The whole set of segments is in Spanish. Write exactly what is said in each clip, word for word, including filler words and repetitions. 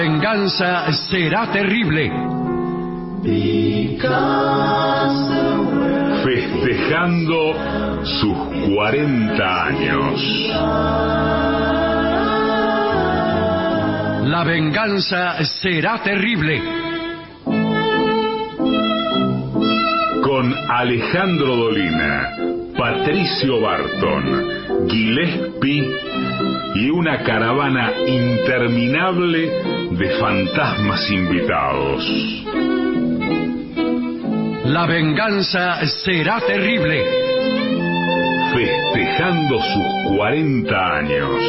Venganza será terrible. Festejando sus cuarenta años. La venganza será terrible. Con Alejandro Dolina, Patricio Barton, Gillespie y una caravana interminable de fantasmas invitados. La venganza será terrible. Festejando sus cuarenta años.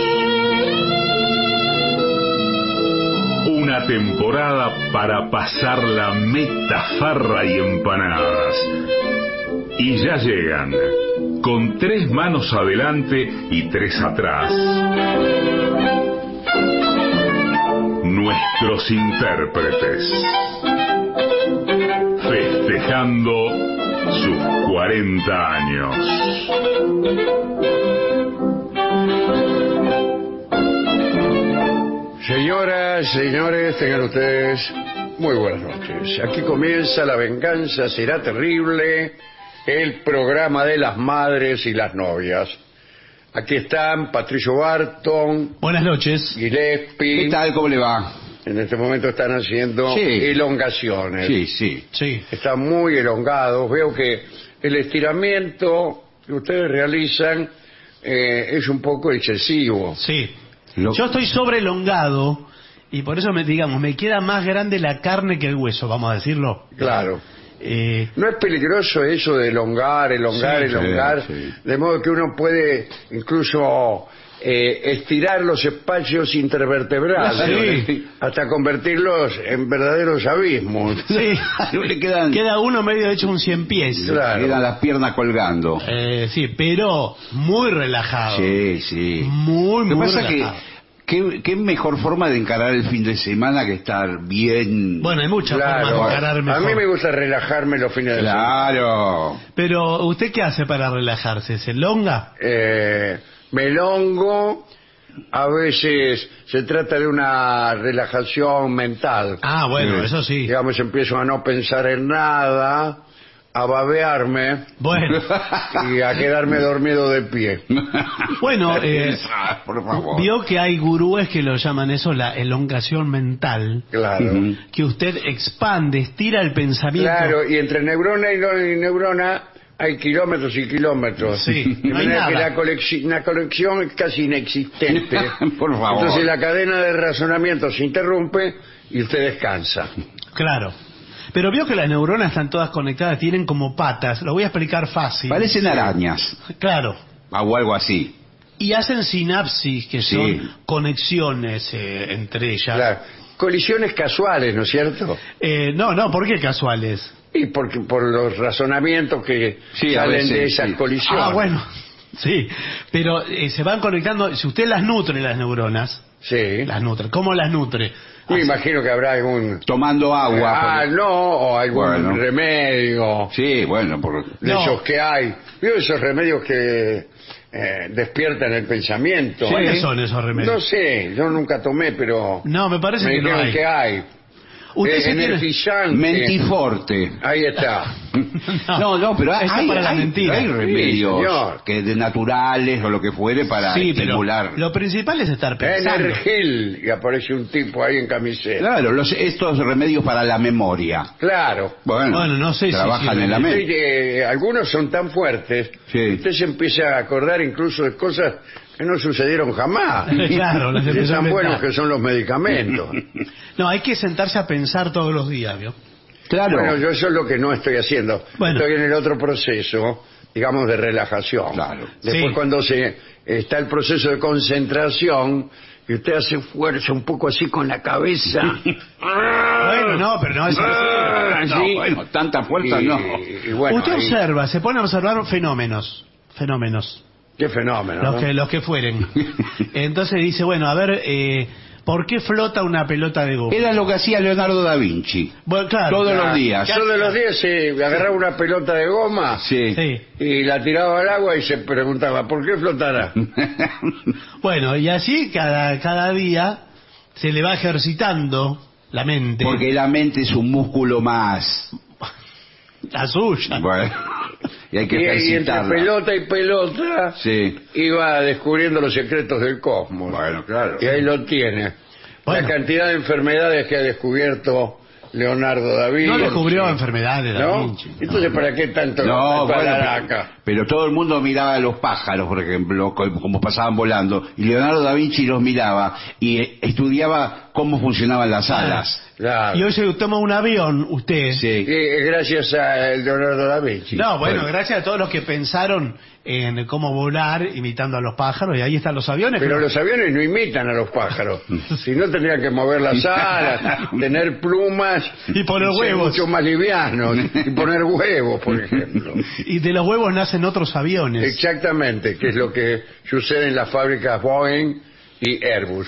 Una temporada para pasar la meta, farra y empanadas. Y ya llegan, con tres manos adelante y tres atrás, nuestros intérpretes. Festejando sus cuarenta años. Señoras, señores, tengan ustedes muy buenas noches. Aquí comienza La Venganza Será Terrible, el programa de las madres y las novias. Aquí están Patricio Barton. Buenas noches. Gillespie. ¿Qué tal? ¿Cómo le va? En este momento están haciendo Sí. elongaciones. Sí, sí. Sí. Están muy elongados. Veo que el estiramiento que ustedes realizan eh, es un poco excesivo. Sí. Lo- Yo estoy sobrelongado y por eso me digamos, me queda más grande la carne que el hueso, vamos a decirlo. Claro. Eh, ¿No es peligroso eso de elongar, elongar, Sí, elongar? sí, sí. De modo que uno puede incluso eh, estirar los espacios intervertebrales, Sí. hasta convertirlos en verdaderos abismos. sí. le quedan, Queda uno medio hecho un cien pies. Claro. le quedan las piernas colgando. Eh, sí, pero muy relajado. Sí, sí. Muy, Lo que muy pasa que relajado. qué, qué mejor forma de encarar el fin de semana que estar bien. Bueno, hay muchas Claro. formas de encarar A mejor. mí me gusta relajarme los fines de semana. Claro. Pero, ¿usted qué hace para relajarse? ¿Se elonga? Eh, me elongo, a veces se trata de una relajación mental. Ah, bueno, Sí. eso sí. Digamos, empiezo a no pensar en nada, a babearme Bueno, y a quedarme dormido de pie. bueno eh, Por favor. vio que hay gurúes que lo llaman eso la elongación mental, Claro. Ujú. que usted expande, estira el pensamiento. Claro, y entre neurona y no- y neurona hay kilómetros y kilómetros. Sí, de no hay manera que nada. la, colecci- la conexión es casi inexistente. Por favor. Entonces la cadena de razonamiento se interrumpe y usted descansa. Claro. Pero vio que las neuronas están todas conectadas, tienen como patas. Lo voy a explicar fácil. Parecen arañas. Claro. O algo así. Y hacen sinapsis, que Sí. son conexiones eh, entre ellas. Claro. Colisiones casuales, ¿no es cierto? Eh, no, no, ¿por qué casuales? Y porque por los razonamientos que Sí, a salen veces, de esas sí. colisiones. Ah, bueno. Sí, pero eh, se van conectando. Si usted las nutre, las neuronas, Sí. las nutre. ¿Cómo las nutre? Me Así- imagino que habrá algún... Tomando agua. Ah, por- no, o algún Bueno. remedio Sí, bueno, por... de No. esos que hay. ¿Vio esos remedios que eh, despiertan el pensamiento? ¿Cuáles son esos remedios? No sé, yo nunca tomé, pero No, me parece me que no dijeron hay. que hay. Usted Eh, se tiene- energizante. Mentiforte. Ahí está. No, no, pero hay, Eso es para la hay- mentira. hay remedios Sí, señor. que de naturales o lo que fuere para Sí, pero estimular. lo principal es estar pensando. Energil. Y aparece un tipo ahí en camiseta. Claro, los, estos remedios para la memoria. Claro. Bueno, Bueno, no sé si trabajan sirven. en la Sí, mente. que algunos son tan fuertes Sí. que usted se empieza a acordar incluso de cosas que no sucedieron jamás. Claro, las De empezó a tan buenos inventar. que son los medicamentos. No, hay que sentarse a pensar todos los días, ¿vio? Claro. Bueno, yo eso es lo que no estoy haciendo. Bueno. Estoy en el otro proceso, digamos, de relajación. Claro. Después Sí. cuando se está el proceso de concentración y usted hace fuerza un poco así con la cabeza. Bueno, no, pero no es Ah, así. No, sí. bueno, tanta fuerza Y- no. y bueno, Usted ahí- observa, se pone a observar fenómenos, fenómenos, Qué fenómeno, los ¿no? que los que fueren. Entonces dice, bueno, a ver, eh, ¿por qué flota una pelota de goma? Era lo que hacía Leonardo da Vinci. Bueno, claro. Todos claro. los días. Todos los días se agarraba una pelota de goma Sí. Sí. y la tiraba al agua y se preguntaba, ¿por qué flotará? Bueno, y así cada cada día se le va ejercitando la mente. Porque la mente es un músculo más. La suya. Bueno, y hay que Y, y entre ejercitarla. pelota y pelota Sí. iba descubriendo los secretos del cosmos. Bueno, claro. Y ahí lo tiene. Bueno. La cantidad de enfermedades que ha descubierto Leonardo da Vinci. No descubrió enfermedades, Da ¿No? Vinci. Entonces, ¿para qué tanto No, bueno, acá? pero, pero todo el mundo miraba a los pájaros, por ejemplo, co- como pasaban volando, y Leonardo da Vinci los miraba y eh, estudiaba cómo funcionaban las alas. Claro. Y hoy se toma un avión, usted. Sí. Y es gracias a Leonardo da Vinci. No, bueno, Bueno. gracias a todos los que pensaron en cómo volar imitando a los pájaros, y ahí están los aviones. Pero que- los aviones no imitan a los pájaros. Si no, tendrían que mover las alas, tener plumas Y poner ser huevos. mucho más livianos. Y poner huevos, por ejemplo. Y de los huevos nacen otros aviones. Exactamente, que es lo que sucede en las fábricas Boeing y Airbus.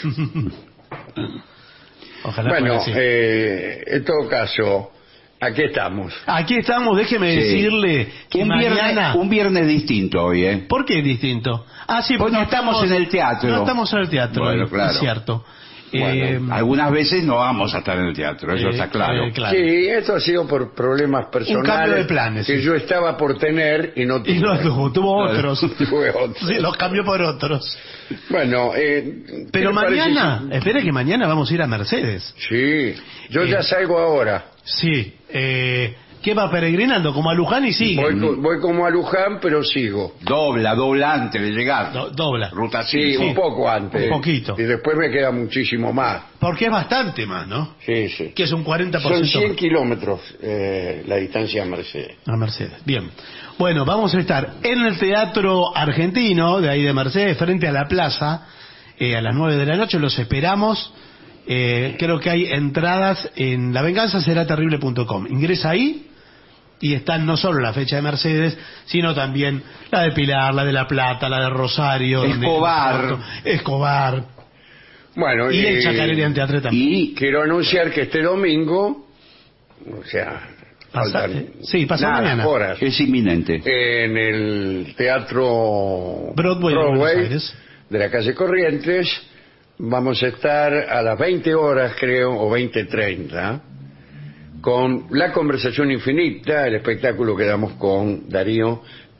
Ojalá Bueno, fuera así. eh, en todo caso, aquí estamos. Aquí estamos, déjeme Sí. decirle que un, mañana... viernes, un viernes distinto hoy, ¿eh? ¿Por qué es distinto? Ah, sí, Pues porque no estamos en el teatro. No estamos en el teatro, Bueno, es claro. cierto. Bueno, Eh, Algunas veces no vamos a estar en el teatro, eso eh, está claro. eh, claro. Sí, esto ha sido por problemas personales cambio de planes, que sí. yo estaba por tener y no tuve. Y no tuvo, tuvo otros. Tuve otros. Sí, los cambió por otros. Bueno, eh, Pero ¿qué le parece mañana, si- espere que mañana vamos a ir a Mercedes. Sí, yo Eh. ya salgo ahora. Sí. Eh, ¿Qué va peregrinando? Como a Luján y sigue. Voy, co- voy como a Luján, pero sigo. Dobla, dobla antes de llegar. Do- dobla. Ruta Sí, cinco. un poco antes. Un poquito. Y después me queda muchísimo más. Porque es bastante más, ¿no? Sí, sí. Que es un cuarenta por Son ciento cien kilómetros eh, la distancia a Mercedes. a Mercedes. Bien. Bueno, vamos a estar en el Teatro Argentino, de ahí de Mercedes, frente a la plaza, eh, a las nueve de la noche. Los esperamos. Eh, creo que hay entradas en la venganza será terrible punto com. Ingresa ahí y están no solo la fecha de Mercedes, sino también la de Pilar, la de La Plata, la de Rosario, donde- Escobar. Escobar Bueno, y el eh, Chacarera en Teatro también. Y quiero anunciar que este domingo, o sea, Pasa- faltan sí, pasa nada, mañana. horas, es inminente. en el Teatro Broadway de Buenos Aires. de la calle Corrientes, vamos a estar a las veinte horas, creo, o veinte treinta, con La Conversación Infinita, el espectáculo que damos con Darío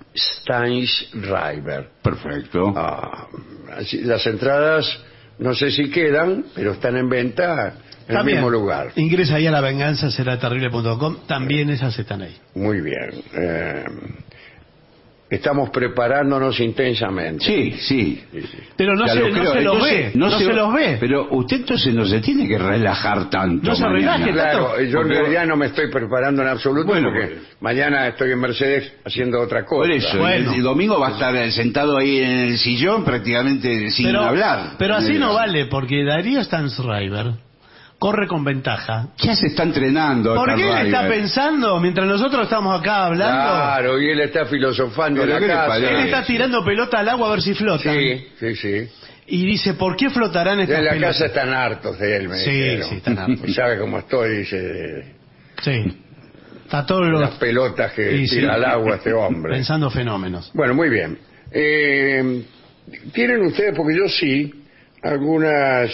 Steinsriver. Perfecto. Ah, así- las entradas no sé si quedan, pero están en venta en el También, mismo lugar. Ingresa ahí a la venganza será terrible punto com. También esas están ahí. Muy bien. Eh, estamos preparándonos intensamente. Sí, sí. Pero no Ya se, lo no creo. se los Entonces, ve. No, se, los ve. Pero usted entonces no se tiene que relajar tanto. No se mañana. relaje. Claro, yo Porque- en realidad no me estoy preparando en absoluto Bueno, porque pues- mañana estoy en Mercedes haciendo otra cosa. Por eso, Bueno. el, el domingo va a estar sentado ahí en el sillón prácticamente sin pero, hablar. pero así Eh, no vale, porque Darío Steinsriver corre con ventaja. Ya se está entrenando. ¿Por Stan qué él está River. pensando, mientras nosotros estamos acá hablando, Claro, y él está filosofando en Pero la ¿qué le casa. parece? él está tirando pelota al agua a ver si flotan? Sí, sí, sí. Y dice, ¿por qué flotarán Ya estas en la pelotas? casa están hartos de él, me Sí, dijeron. sí, están hartos. Y sabe cómo estoy, dice, de Sí. Está todo lo... las pelotas que Sí, sí. tira al agua este hombre. Pensando fenómenos. Bueno, muy bien. Eh, ¿Tienen ustedes, porque yo sí, algunas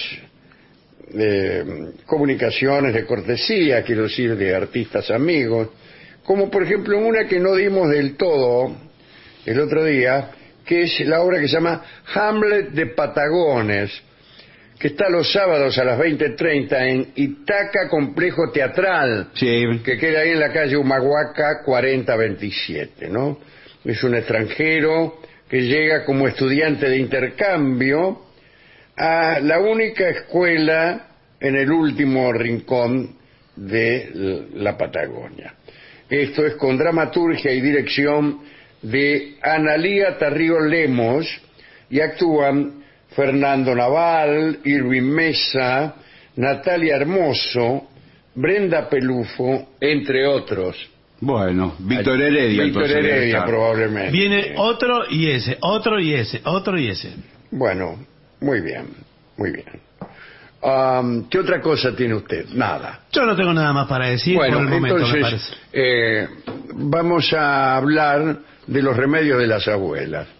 eh, comunicaciones de cortesía, quiero decir, de artistas amigos, como por ejemplo una que no dimos del todo el otro día, que es la obra que se llama Hamlet de Patagones, que está los sábados a las veinte treinta en Itaca Complejo Teatral, Sí. que queda ahí en la calle Humahuaca cuarenta veintisiete, ¿no? Es un extranjero que llega como estudiante de intercambio a la única escuela en el último rincón de la Patagonia. Esto es con dramaturgia y dirección de Analía Tarrío Lemos, y actúan Fernando Naval, Irving Mesa, Natalia Hermoso, Brenda Pelufo, entre otros. Bueno, Víctor Heredia. Víctor entonces, debe Heredia, estar. probablemente. Viene otro y ese, otro y ese, otro y ese. Bueno, muy bien, muy bien. Am, ¿Qué otra cosa tiene usted? Nada. Yo no tengo nada más para decir Bueno, por el momento, me entonces parece. eh, vamos a hablar de los remedios de las abuelas.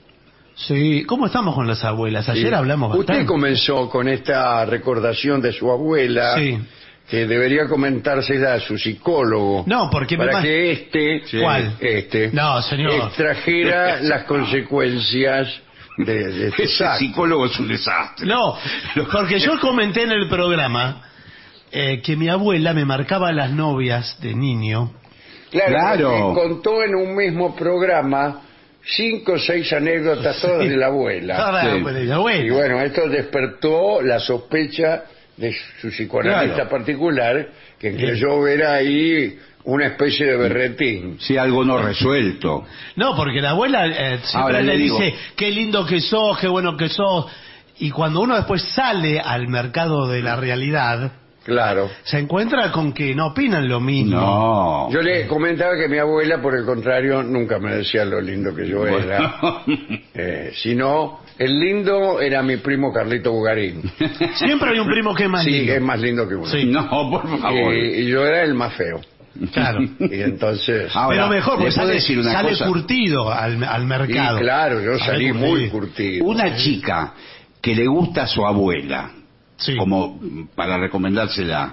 Sí, ¿cómo estamos con las abuelas? Ayer Sí. hablamos bastante. Usted comenzó con esta recordación de su abuela, Sí. que debería comentársela a su psicólogo. No, porque me para ma- que este, Sí. ¿Cuál? este, No, señor. extrajera las consecuencias de, de este Ese acto. psicólogo es un desastre. No, porque yo comenté en el programa eh, que mi abuela me marcaba las novias de niño. Claro, Claro. porque contó en un mismo programa cinco o seis anécdotas todas de la abuela. Todas Sí. de mi abuela. Y bueno, esto despertó la sospecha de su psicoanalista Claro. particular, que creyó ver ahí una especie de berretín. Sí, algo no resuelto. No, porque la abuela eh, siempre Ahora le le digo- dice, qué lindo que sos, qué bueno que sos. Y cuando uno después sale al mercado de la realidad, Claro. se encuentra con que no opinan lo mismo. No. Yo le comentaba que mi abuela, por el contrario, nunca me decía lo lindo que yo era, eh, sino el lindo era mi primo Carlito Bugarín. Siempre hay un primo que es más Sí, lindo. es más lindo que uno. Sí. No, por favor. Y, y yo era el más feo. Claro. Y entonces... Ahora, Pero mejor, porque ¿le puedo sale, decir una sale cosa? curtido al, al y mercado. claro, yo Sale salí muy curtido. curtido. Una chica que le gusta a su abuela, Sí. como para recomendársela,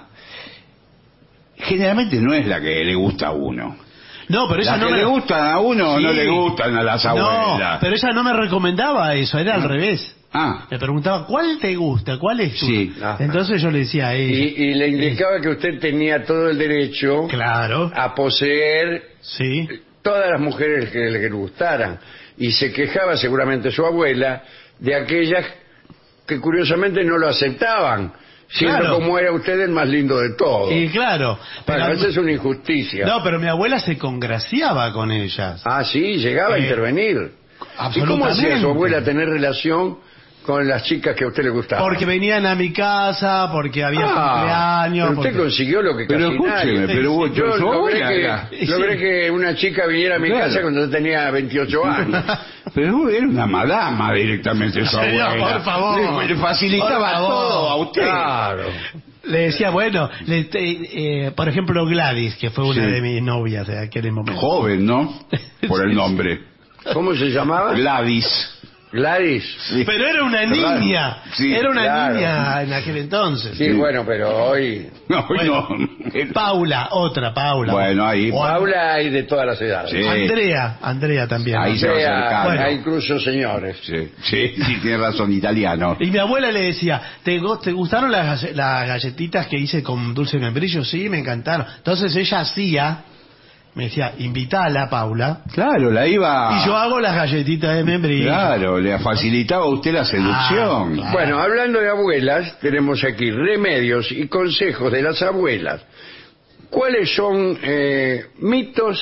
generalmente no es la que le gusta a uno. No, pero ella Las no que me le gustan a uno Sí. no le gustan a las No, abuelas. pero ella no me recomendaba eso, era al revés. Ah, Me preguntaba, ¿cuál te gusta? ¿Cuál es tu? Sí. Ajá. Entonces yo le decía a Y, ella. y le indicaba que usted tenía todo el derecho Claro, a poseer sí. todas las mujeres que le gustaran. Y se quejaba seguramente su abuela de aquellas que curiosamente no lo aceptaban, siendo Claro. como era usted el más lindo de todos. Y claro. Bueno, pero- esa es una injusticia. No, pero mi abuela se congraciaba con ellas. Ah, sí, llegaba a Eh, intervenir. ¿Y cómo hacía absolutamente. su abuela tener relación con las chicas que a usted le gustaban? Porque venían a mi casa, porque había Ah, cumpleaños. pero usted porque- consiguió lo que Pero casi escúcheme, nadie. pero vos- yo yo- logré, yo- que, era- logré Sí. que una chica viniera a mi Claro. casa cuando yo tenía veintiocho años. pero era una madama directamente su Señor, abuela. por favor. Le, le facilitaba Por favor. todo a usted. Claro. Le decía, bueno, le- te- eh, por ejemplo, Gladys, que fue una Sí. de mis novias de aquel momento. Joven, ¿no? Por el nombre. ¿Cómo se llamaba? Gladys. Gladys. Sí. Pero era una Claro. niña. Sí, era una claro. niña en aquel entonces. Sí, bueno, pero hoy... No, Bueno. no. Paula, otra Paula. Bueno, ahí. O Paula hay de todas las edades. Sí. Andrea, Andrea también. Ahí O se va sea, acercando. hay incluso señores. Sí, sí, sí, tiene razón, italiano. Y mi abuela le decía, ¿te, gu- te gustaron las, galle- las galletitas que hice con dulce de membrillo? Sí, me encantaron. Entonces ella hacía, me decía, invítala a Paula, Claro, la iba. y yo hago las galletitas de membrillo. Claro, le facilitaba a usted la seducción. Ah, claro. Bueno, hablando de abuelas, tenemos aquí remedios y consejos de las abuelas. ¿Cuáles son eh, mitos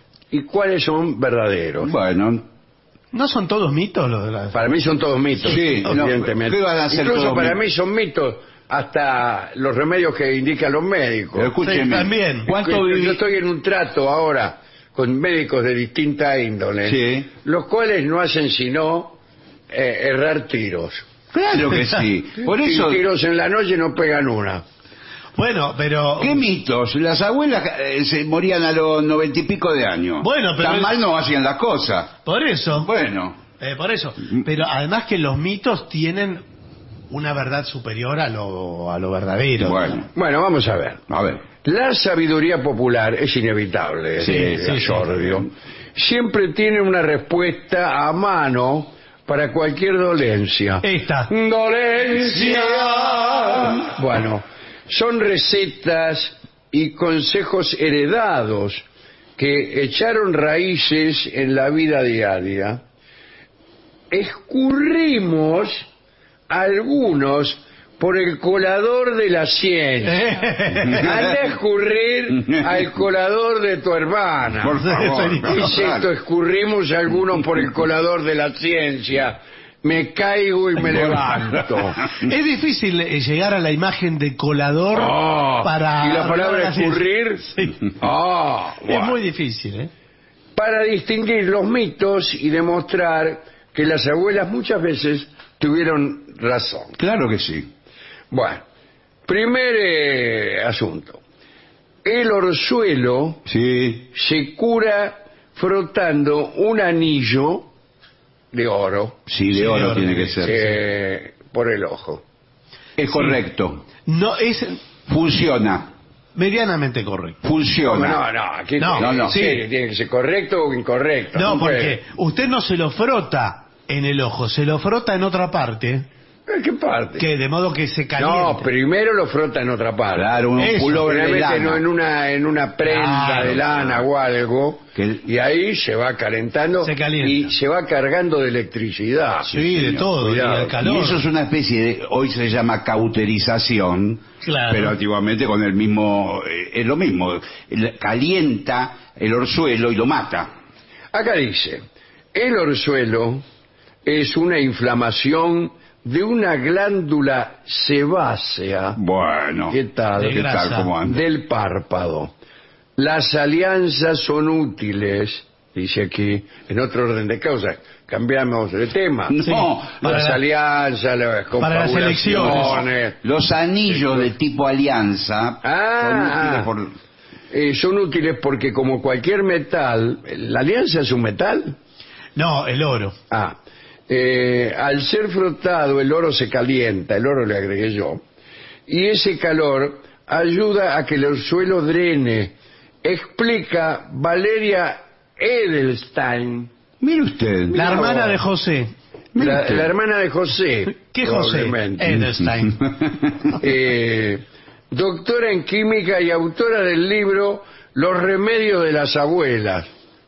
y cuáles son verdaderos? Bueno, ¿No son todos mitos los de las... Para mí son todos mitos, Sí, no, evidentemente. ¿qué van a ser Incluso todos para mitos? mí son mitos hasta los remedios que indican los médicos. pero escúcheme. Sí, también. ¿Cuánto Yo- viví? Yo estoy en un trato ahora con médicos de distinta índole, Sí. los cuales no hacen sino eh, errar tiros. Claro que sí. Por Y eso, tiros en la noche no pegan una. Bueno, pero... ¿qué mitos? Las abuelas eh, se morían a los noventa y pico de años. Bueno, pero Tan es- mal no hacían las cosas. Por eso, Bueno, eh, por eso. Pero además que los mitos tienen una verdad superior a lo, a lo verdadero. bueno, Bueno, vamos a ver. a ver. La sabiduría popular es inevitable, Sí, eh, sí, Sordio. Siempre tiene una respuesta a mano para cualquier dolencia. Esta. Dolencia. Bueno, son recetas y consejos heredados que echaron raíces en la vida diaria. Escurrimos algunos por el colador de la ciencia. Anda a escurrir al colador de tu hermana. Por favor. ¿Qué es esto? Escurrimos algunos por el colador de la ciencia. Me caigo y me levanto. Es difícil eh, llegar a la imagen de colador Oh, para... ¿y la palabra escurrir? Sí. Ah, Es bueno. muy difícil, ¿eh? Para distinguir los mitos y demostrar que las abuelas muchas veces tuvieron razón. Claro que sí. Bueno, primer eh, asunto. El orzuelo Sí. se cura frotando un anillo de oro. Sí, de Sí, oro de oro tiene tiene que que ser. eh, por el ojo. Es correcto. No, es Funciona. medianamente correcto. Funciona. No, no, aquí No, tiene, no, no. sí, tiene que ser correcto o incorrecto. No, puede. porque usted no se lo frota en el ojo, se lo frota en otra parte, ¿En qué parte? que de modo que se caliente. No, primero lo frota en otra parte. Claro, un Eso, pullover de Realmente lana. no en una en una prenda Claro, de lana o algo, Que el- y ahí se va calentando Se calienta. y se va cargando de electricidad. Sí, de señor. todo, Cuidado. y el calor. Y eso es una especie de, hoy se llama cauterización, Claro. pero antiguamente con el mismo, eh, es lo mismo, el- calienta el orzuelo y lo mata. Acá dice, el orzuelo es una inflamación de una glándula sebácea. Bueno, ¿Qué tal? De ¿Qué grasa. tal? ¿Cómo anda? Del párpado. Las alianzas son útiles, dice aquí, en otro orden de cosas. Cambiamos de tema. No, Sí. Para las la- alianzas, las para las confabulaciones. los anillos de tipo alianza Ah, son útiles eh, son útiles porque como cualquier metal, ¿la alianza es un metal? No, el oro. Ah, eh, al ser frotado el oro se calienta, el oro le agregué yo, y ese calor ayuda a que el suelo drene, explica Valeria Edelstein, por... Mire usted. La Mira hermana vos. de José. Mire la, usted. la hermana de José. ¿Qué José? probablemente. Edelstein. Eh, doctora en química y autora del libro Los remedios de las abuelas.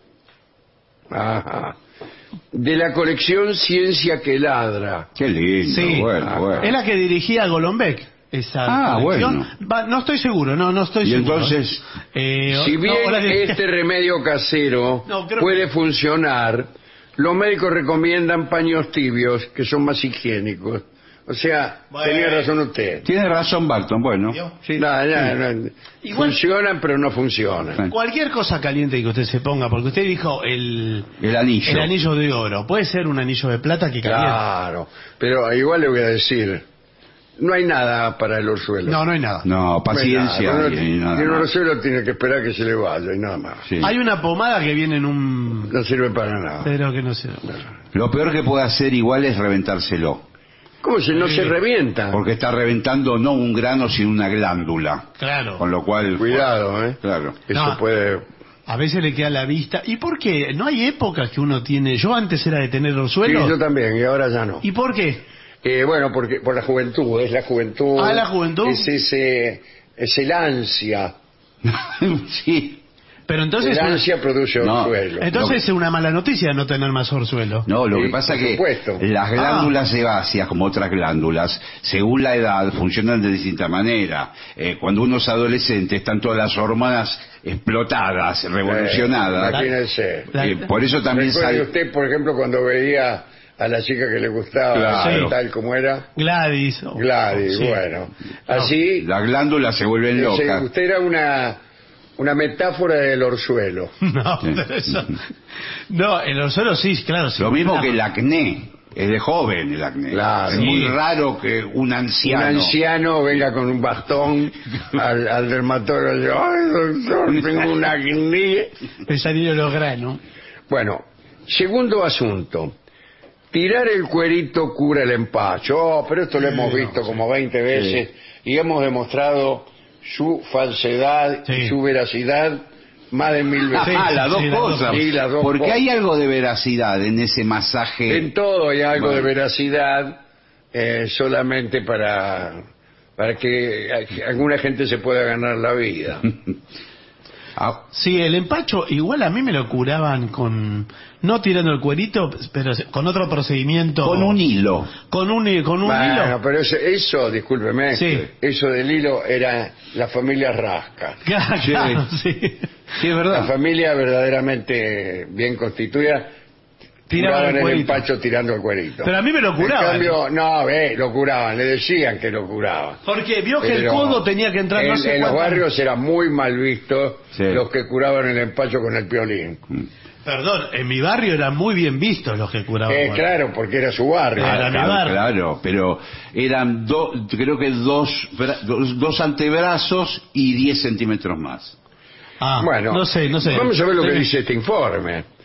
Ajá. De la colección Ciencia que ladra. Qué lindo, Sí. bueno, Ah, bueno. Es la que dirigía a Golombek. Esa Ah, colección. bueno. Va, no estoy seguro, no, no estoy Y seguro. entonces, Eh, Si no, bien ahora que- este remedio casero No, creo puede funcionar, los médicos recomiendan paños tibios que son más higiénicos. O sea, Bueno. tenía razón usted. tiene razón Barton, bueno. ¿Vio? Sí. No, no, no. Igual- Funcionan, pero no funcionan. Cualquier cosa caliente que usted se ponga, porque usted dijo el, El anillo. el anillo de oro, puede ser un anillo de plata que caliente. Claro, pero igual le voy a decir, no hay nada para el orzuelo. No, no hay nada. No, paciencia. No hay y- nada. y nada Y el más. orzuelo tiene que esperar que se le vaya y nada más. Sí. Hay una pomada que viene en un... No sirve para nada. Pero que no sé. Lo peor que puede hacer igual es reventárselo. ¿Cómo si no Sí. se revienta? Porque está reventando no un grano, sino una glándula. Claro. Con lo cual... Cuidado, ¿eh? Claro. Eso No. puede... A veces le queda la vista. ¿Y por qué? ¿No hay épocas que uno tiene... Yo antes era de tener Sí, orzuelo. yo también, y ahora ya no. ¿Y por qué? Eh, bueno, porque por la juventud, es la juventud. Ah, la juventud. Es ese, es el ansia. Sí. Pero entonces... el ansia produce No. orzuelo. Entonces es una mala noticia no tener más orzuelo. No, lo Sí, que pasa por que supuesto. las glándulas sebáceas, como otras glándulas, según la edad, funcionan de distinta manera. Eh, cuando uno es adolescente, están todas las hormonas explotadas, revolucionadas. Eh, imagínense. La- Eh, por eso también Recuerde sale... usted, por ejemplo, cuando veía a la chica que le gustaba, Claro. tal como era, Gladys. o- Gladys, sí. bueno. Así, Las glándulas se vuelven ese- locas. usted era una, una metáfora del orzuelo. No, pero eso... No, el orzuelo sí, claro. sí. Lo mismo Ah, que el acné. Es de joven el acné. Claro. Es muy Sí. raro que un anciano... Un anciano venga con un bastón al, al dermatólogo y diga, ay, doctor, tengo un acné. El salillo de los granos. Bueno, segundo asunto. Tirar el cuerito cura el empacho. Oh, pero esto lo hemos visto como veinte veces y hemos demostrado su falsedad y Sí. su veracidad más de mil veces. Sí, Ah, las dos sí, las dos cosas. cosas. Sí, las dos Porque cosas. hay algo de veracidad en ese masaje. En todo hay algo Bueno. de veracidad, eh, solamente para, para que eh, alguna gente se pueda ganar la vida. Ah, Sí, el empacho igual a mí me lo curaban con... No tirando el cuerito, pero con otro procedimiento. con un hilo. Con un, con un Bueno, hilo. pero eso, eso, discúlpeme, Sí. eso del hilo era la familia Rasca. Claro, claro, sí. Sí, es La verdad. familia verdaderamente bien constituida Tiraban curaban el el cuerito. empacho tirando el cuerito. Pero a mí me lo curaban. En cambio, no, ve, lo curaban, le decían que lo curaban. Porque vio que el Pero codo tenía que entrar en, no sé en los cuántas- barrios era muy mal visto Sí. los que curaban el empacho con el piolín. Perdón, en mi barrio eran muy bien vistos los que curaban. Eh, cuernos. claro, porque era su barrio. Era mi Claro, barrio. claro, pero eran dos, creo que dos, bra- dos, dos antebrazos y diez centímetros más. Ah, Bueno, no sé, no sé. vamos a ver lo que Sí. dice este informe.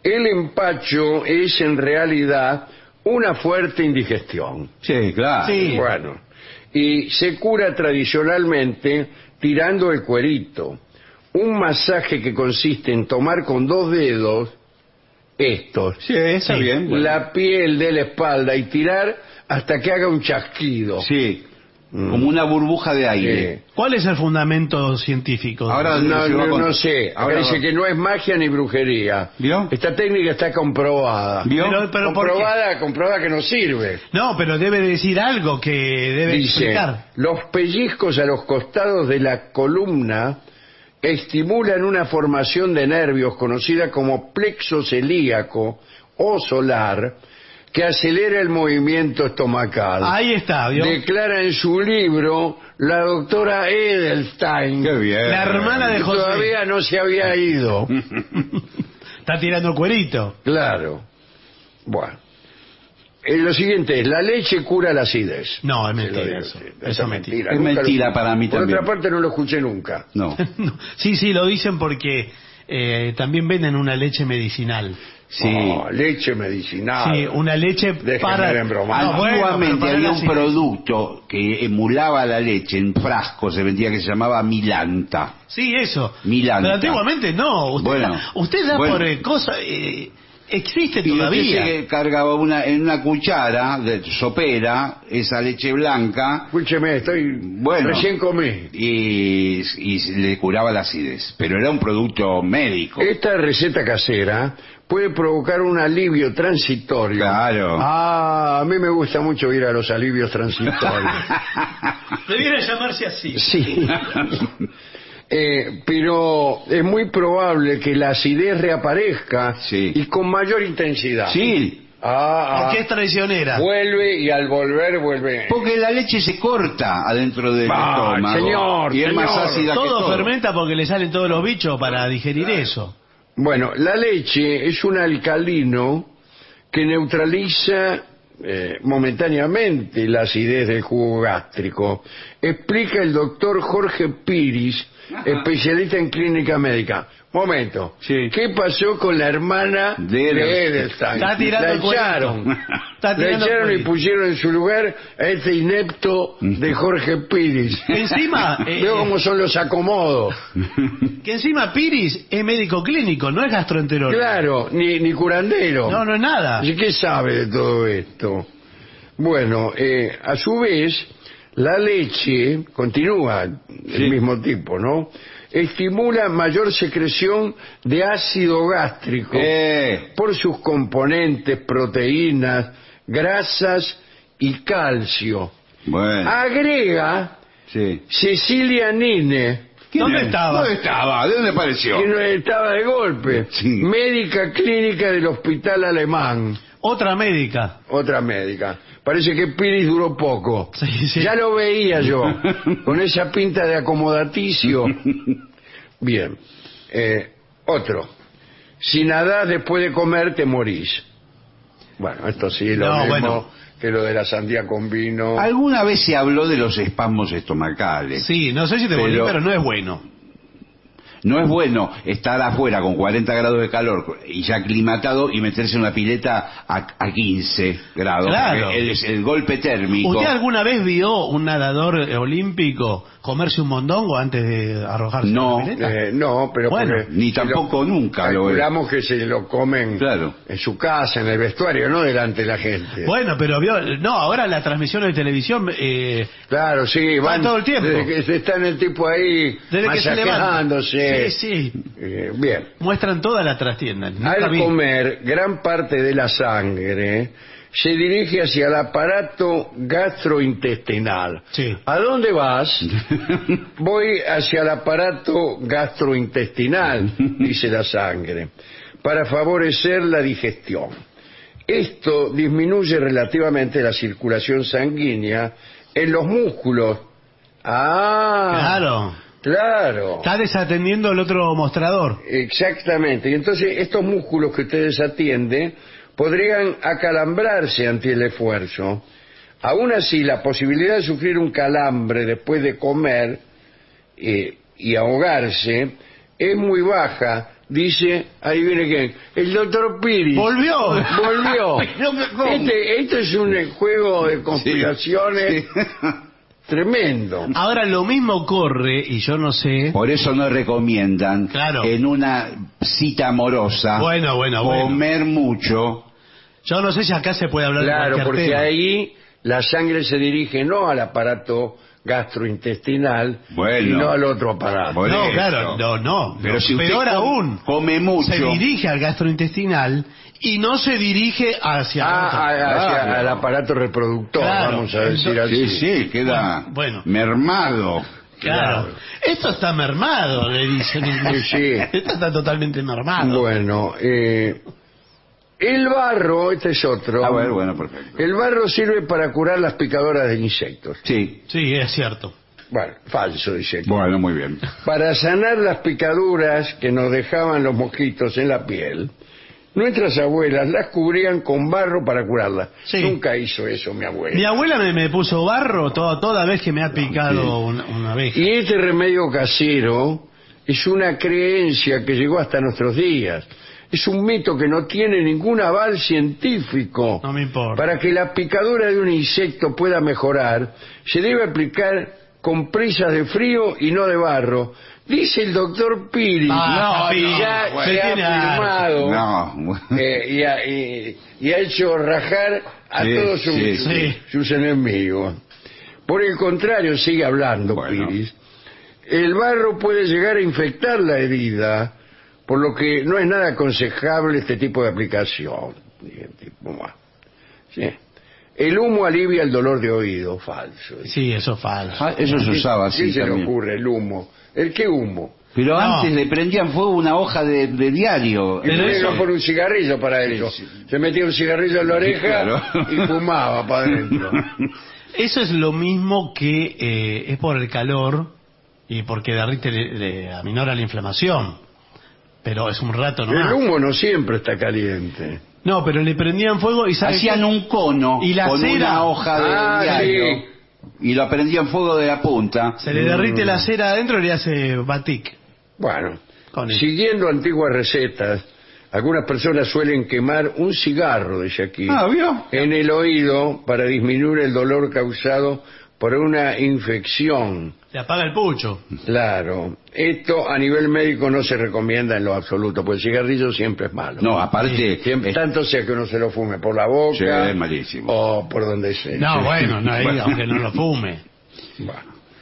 el empacho es en realidad una fuerte indigestión. Sí, claro. Sí. Bueno, y se cura tradicionalmente tirando el cuerito. Un masaje que consiste en tomar con dos dedos estos, Sí, está Sí. bien. bueno. la piel de la espalda y tirar hasta que haga un chasquido. Sí, Mm. como una burbuja de Sí. aire. ¿Cuál es el fundamento científico? Ahora- No, se va no, con- no sé, Ahora parece va. que no es magia ni brujería. ¿Vio? Esta técnica está comprobada. ¿Vio? Pero- pero ¿por qué? comprobada, comprobada que no sirve. No, pero debe decir algo que debe Dice, explicar. los pellizcos a los costados de la columna estimulan una formación de nervios conocida como plexo celíaco o solar que acelera el movimiento estomacal. Ahí está, ¿vio? Declara en su libro la doctora Edelstein. Qué bien. La hermana de que José. todavía no se había ido. Está tirando cuerito. Claro. Bueno. Eh, lo siguiente es, la leche cura la acidez. No, es Se lo mentira digo, eso. sí, Eso esa es mentira. Es Nunca lo mentira escuché. para mí Por también. otra parte, no lo escuché nunca. No. No. Sí, sí, lo dicen porque eh, también venden una leche medicinal. Sí. Oh, leche medicinal. Sí, una leche Déjenme para... de embromar. No, bueno, Antiguamente pero para había la un acidez. producto que emulaba la leche en frasco, se vendía, que se llamaba Milanta. Sí, eso. Milanta. Pero antiguamente no. Usted Bueno, da, usted da bueno. por eh, cosas... eh, existe Y todavía. usted se cargaba una, en una cuchara de sopera esa leche blanca Escúcheme, estoy... Bueno. Recién comí. y, y le curaba la acidez. Pero era un producto médico. Esta receta casera puede provocar un alivio transitorio. Claro. Ah, a mí me gusta mucho ir a los alivios transitorios. Debiera llamarse así. Sí. Eh, pero es muy probable que la acidez reaparezca Sí. y con mayor intensidad. Sí, Ah, ah. Porque es traicionera. Vuelve y al volver vuelve. porque la leche se corta adentro del Ah, estómago. señor, y es más señor. ácida que Todo todo. fermenta porque le salen todos los bichos para digerir eso. Bueno, la leche es un alcalino que neutraliza eh, momentáneamente la acidez del jugo gástrico. Explica el doctor Jorge Piris, especialista en clínica médica. Momento, Sí. ¿qué pasó con la hermana De de Edelstein? Edelstein? Está tirando La el cuerito. echaron. Está La tirando echaron y cuerito. pusieron en su lugar a este inepto de Jorge Piris. Encima, eh, Veo cómo son los acomodos. que encima Piris es médico clínico, no es gastroenterólogo. Claro, ni, ni curandero. No, no es nada. ¿Y qué sabe de todo esto? Bueno, eh, a su vez, la leche, continúa el Sí. mismo tipo, ¿no? Estimula mayor secreción de ácido gástrico Eh, por sus componentes, proteínas, grasas y calcio. bueno, Agrega sí. Cecilia Nine, ¿Dónde es? estaba? ¿Dónde estaba? ¿De dónde apareció? que no estaba de golpe, Sí. médica clínica del hospital alemán. Otra médica. Otra médica. Parece que Piris duró poco. Sí, sí. Ya lo veía yo, con esa pinta de acomodaticio. Bien. Eh, otro. Si nadás después de comer, te morís. Bueno, esto sí es lo No, mismo bueno. que lo de la sandía con vino. Alguna vez se habló de los espasmos estomacales. Sí, no sé si te Pero- volví, pero no es bueno. No es bueno estar afuera con cuarenta grados de calor y ya aclimatado y meterse en una pileta a, a quince grados. Claro. porque El, el golpe térmico. ¿Usted alguna vez vio un nadador eh, olímpico comerse un mondongo antes de arrojarse No. a la pileta? Eh, no, pero Bueno, porque ni si tampoco lo- nunca lo he- calculamos que se lo comen Claro. en su casa, en el vestuario, no delante de la gente. Bueno, pero vio, no, ahora las transmisiones de televisión, eh, Claro, sí, van todo el tiempo. Desde que se están el tipo ahí desde que se levanta. masajeándose. Sí, sí, Eh, bien. muestran toda la trastienda. Nunca Al vi. comer, gran parte de la sangre se dirige hacia el aparato gastrointestinal. Sí. ¿A dónde vas? Voy hacia el aparato gastrointestinal, dice la sangre, para favorecer la digestión. Esto disminuye relativamente la circulación sanguínea en los músculos. Ah, Claro. claro. Está desatendiendo el otro mostrador. Exactamente. Y entonces estos músculos que ustedes atienden podrían acalambrarse ante el esfuerzo. Aún así, la posibilidad de sufrir un calambre después de comer eh, y ahogarse es muy baja dice, ahí viene quién, el doctor Piri. ¡Volvió! Volvió. Pero, ¿cómo? Este, esto es un eh, juego de conspiraciones Sí. tremendo. Ahora lo mismo ocurre, y yo no sé... Por eso no recomiendan Claro. en una cita amorosa Bueno, bueno, bueno. comer mucho. Yo no sé si acá se puede hablar de Claro, cualquier porque tema. ahí la sangre se dirige no al aparato gastrointestinal, Bueno. sino al otro aparato. Por No, eso. claro, no, no. Pero no. si usted Peor com- aún, come mucho. se dirige al gastrointestinal y no se dirige hacia Ah, otro. a- hacia Claro. al aparato reproductor, Claro. vamos a decir Entonces- así. Sí, sí, queda Bueno. mermado. Claro. Esto está mermado, le dicen. Sí, sí. Esto está totalmente mermado. Bueno, eh, el barro, este es otro. A ver, bueno, perfecto. El barro sirve para curar las picadoras de insectos. Sí, Sí, es cierto. Bueno, falso, dice. bueno, muy bien. Para sanar las picaduras que nos dejaban los mosquitos en la piel, nuestras abuelas las cubrían con barro para curarlas. Sí. Nunca hizo eso mi abuela. Mi abuela me, me puso barro toda, toda vez que me ha picado una, una abeja. Y este remedio casero es una creencia que llegó hasta nuestros días. Es un mito que no tiene ningún aval científico. No me importa. Para que la picadura de un insecto pueda mejorar, se debe aplicar con prisas de frío y no de barro. Dice el doctor Piri. Ah, y no, ya bueno. se ha Tiene afirmado No. eh, y, ha, y- y ha hecho rajar a Sí, todos sus, sí, sus- sí. sus enemigos. Por el contrario, sigue hablando Bueno. Piris, el barro puede llegar a infectar la herida, por lo que no es nada aconsejable este tipo de aplicación. Y el tipo, "Buah". Sí. El humo alivia el dolor de oído, falso. Sí, eso es falso. Ah, eso se usaba ¿Qué así se le también. ocurre el humo? ¿El qué humo? Pero No. antes le prendían fuego una hoja de, de diario. Y Pero no eso- por un cigarrillo para eso. Sí, sí. Se metía un cigarrillo en la oreja claro. y fumaba para adentro. Eso es lo mismo que eh, es por el calor y porque derrite, le, le aminora la inflamación. Pero es un rato nomás. El humo no siempre está caliente. No, pero le prendían fuego y ¿sabe Hacían qué? un cono ¿Y la con cera? una hoja de Ah, diario sí. y lo prendían fuego de la punta. Se le derrite la cera adentro y le hace batik. Bueno, Con él. siguiendo antiguas recetas, algunas personas suelen quemar un cigarro, dice aquí, Ah, ¿vio? en el oído para disminuir el dolor causado por una infección. Le apaga el pucho. Claro, esto a nivel médico no se recomienda en lo absoluto, porque el cigarrillo siempre es malo. No, aparte... Siempre, es- tanto sea que uno se lo fume por la boca Sí, es malísimo. o por donde sea. No, bueno, no, ahí, Bueno. aunque no lo fume. Bueno.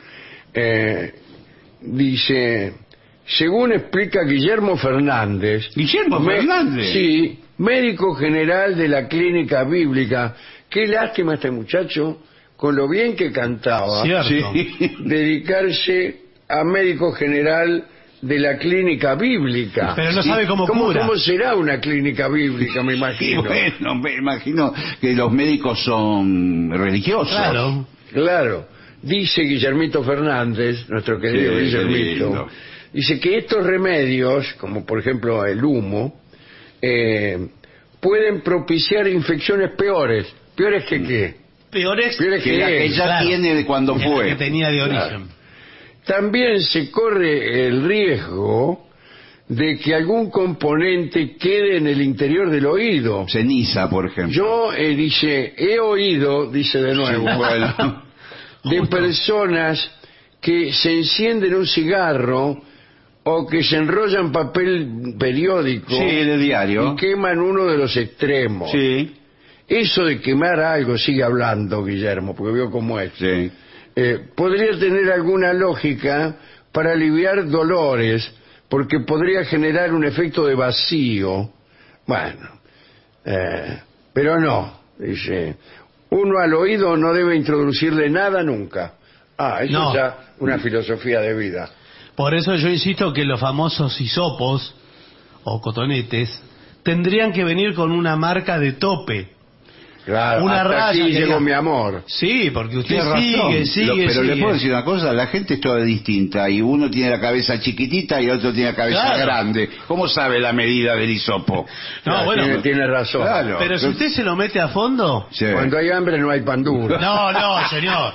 Eh, dice, según explica Guillermo Fernández. Guillermo me- Fernández. Sí, médico general de la Clínica Bíblica. Qué lástima este muchacho, con lo bien que cantaba, Cierto. Sí. dedicarse a médico general de la Clínica Bíblica. Pero no sabe cómo ¿Cómo, cura. cómo será una clínica bíblica, me Y imagino? bueno, me imagino que los médicos son religiosos. Claro. Claro, dice Guillermito Fernández, nuestro querido Sí, qué Guillermito, lindo. dice que estos remedios, como por ejemplo el humo, eh, pueden propiciar infecciones peores. ¿Peores que qué? Peores Peores Que la que ya Claro. tiene de cuando que la fue. que tenía de origen. Claro. También se corre el riesgo de que algún componente quede en el interior del oído. Ceniza, por ejemplo. Yo, eh, dice, he oído, dice de nuevo, Bueno. de Justo. personas que se encienden un cigarro o que se enrollan papel periódico Sí, de diario. y queman uno de los extremos. Sí, Eso de quemar algo, sigue hablando Guillermo, porque veo cómo es. sí. Eh, podría tener alguna lógica para aliviar dolores, porque podría generar un efecto de vacío. Bueno, eh, pero no, dice, uno al oído no debe introducirle nada nunca. Ah, eso No. es ya una filosofía de vida. Por eso yo insisto que los famosos hisopos o cotonetes tendrían que venir con una marca de tope. Claro, Una hasta raya aquí que llegó diga- mi amor. Sí, porque usted Tiene razón. sigue, sigue, Lo- pero sigue. le puedo decir una cosa, la gente es toda distinta y uno tiene la cabeza chiquitita y otro tiene la cabeza Claro. grande. ¿Cómo sabe la medida del hisopo? No, Claro, bueno, tiene, tiene razón. Claro. pero si usted se lo mete a fondo... Sí. Cuando hay hambre no hay pan duro. No, no, señor.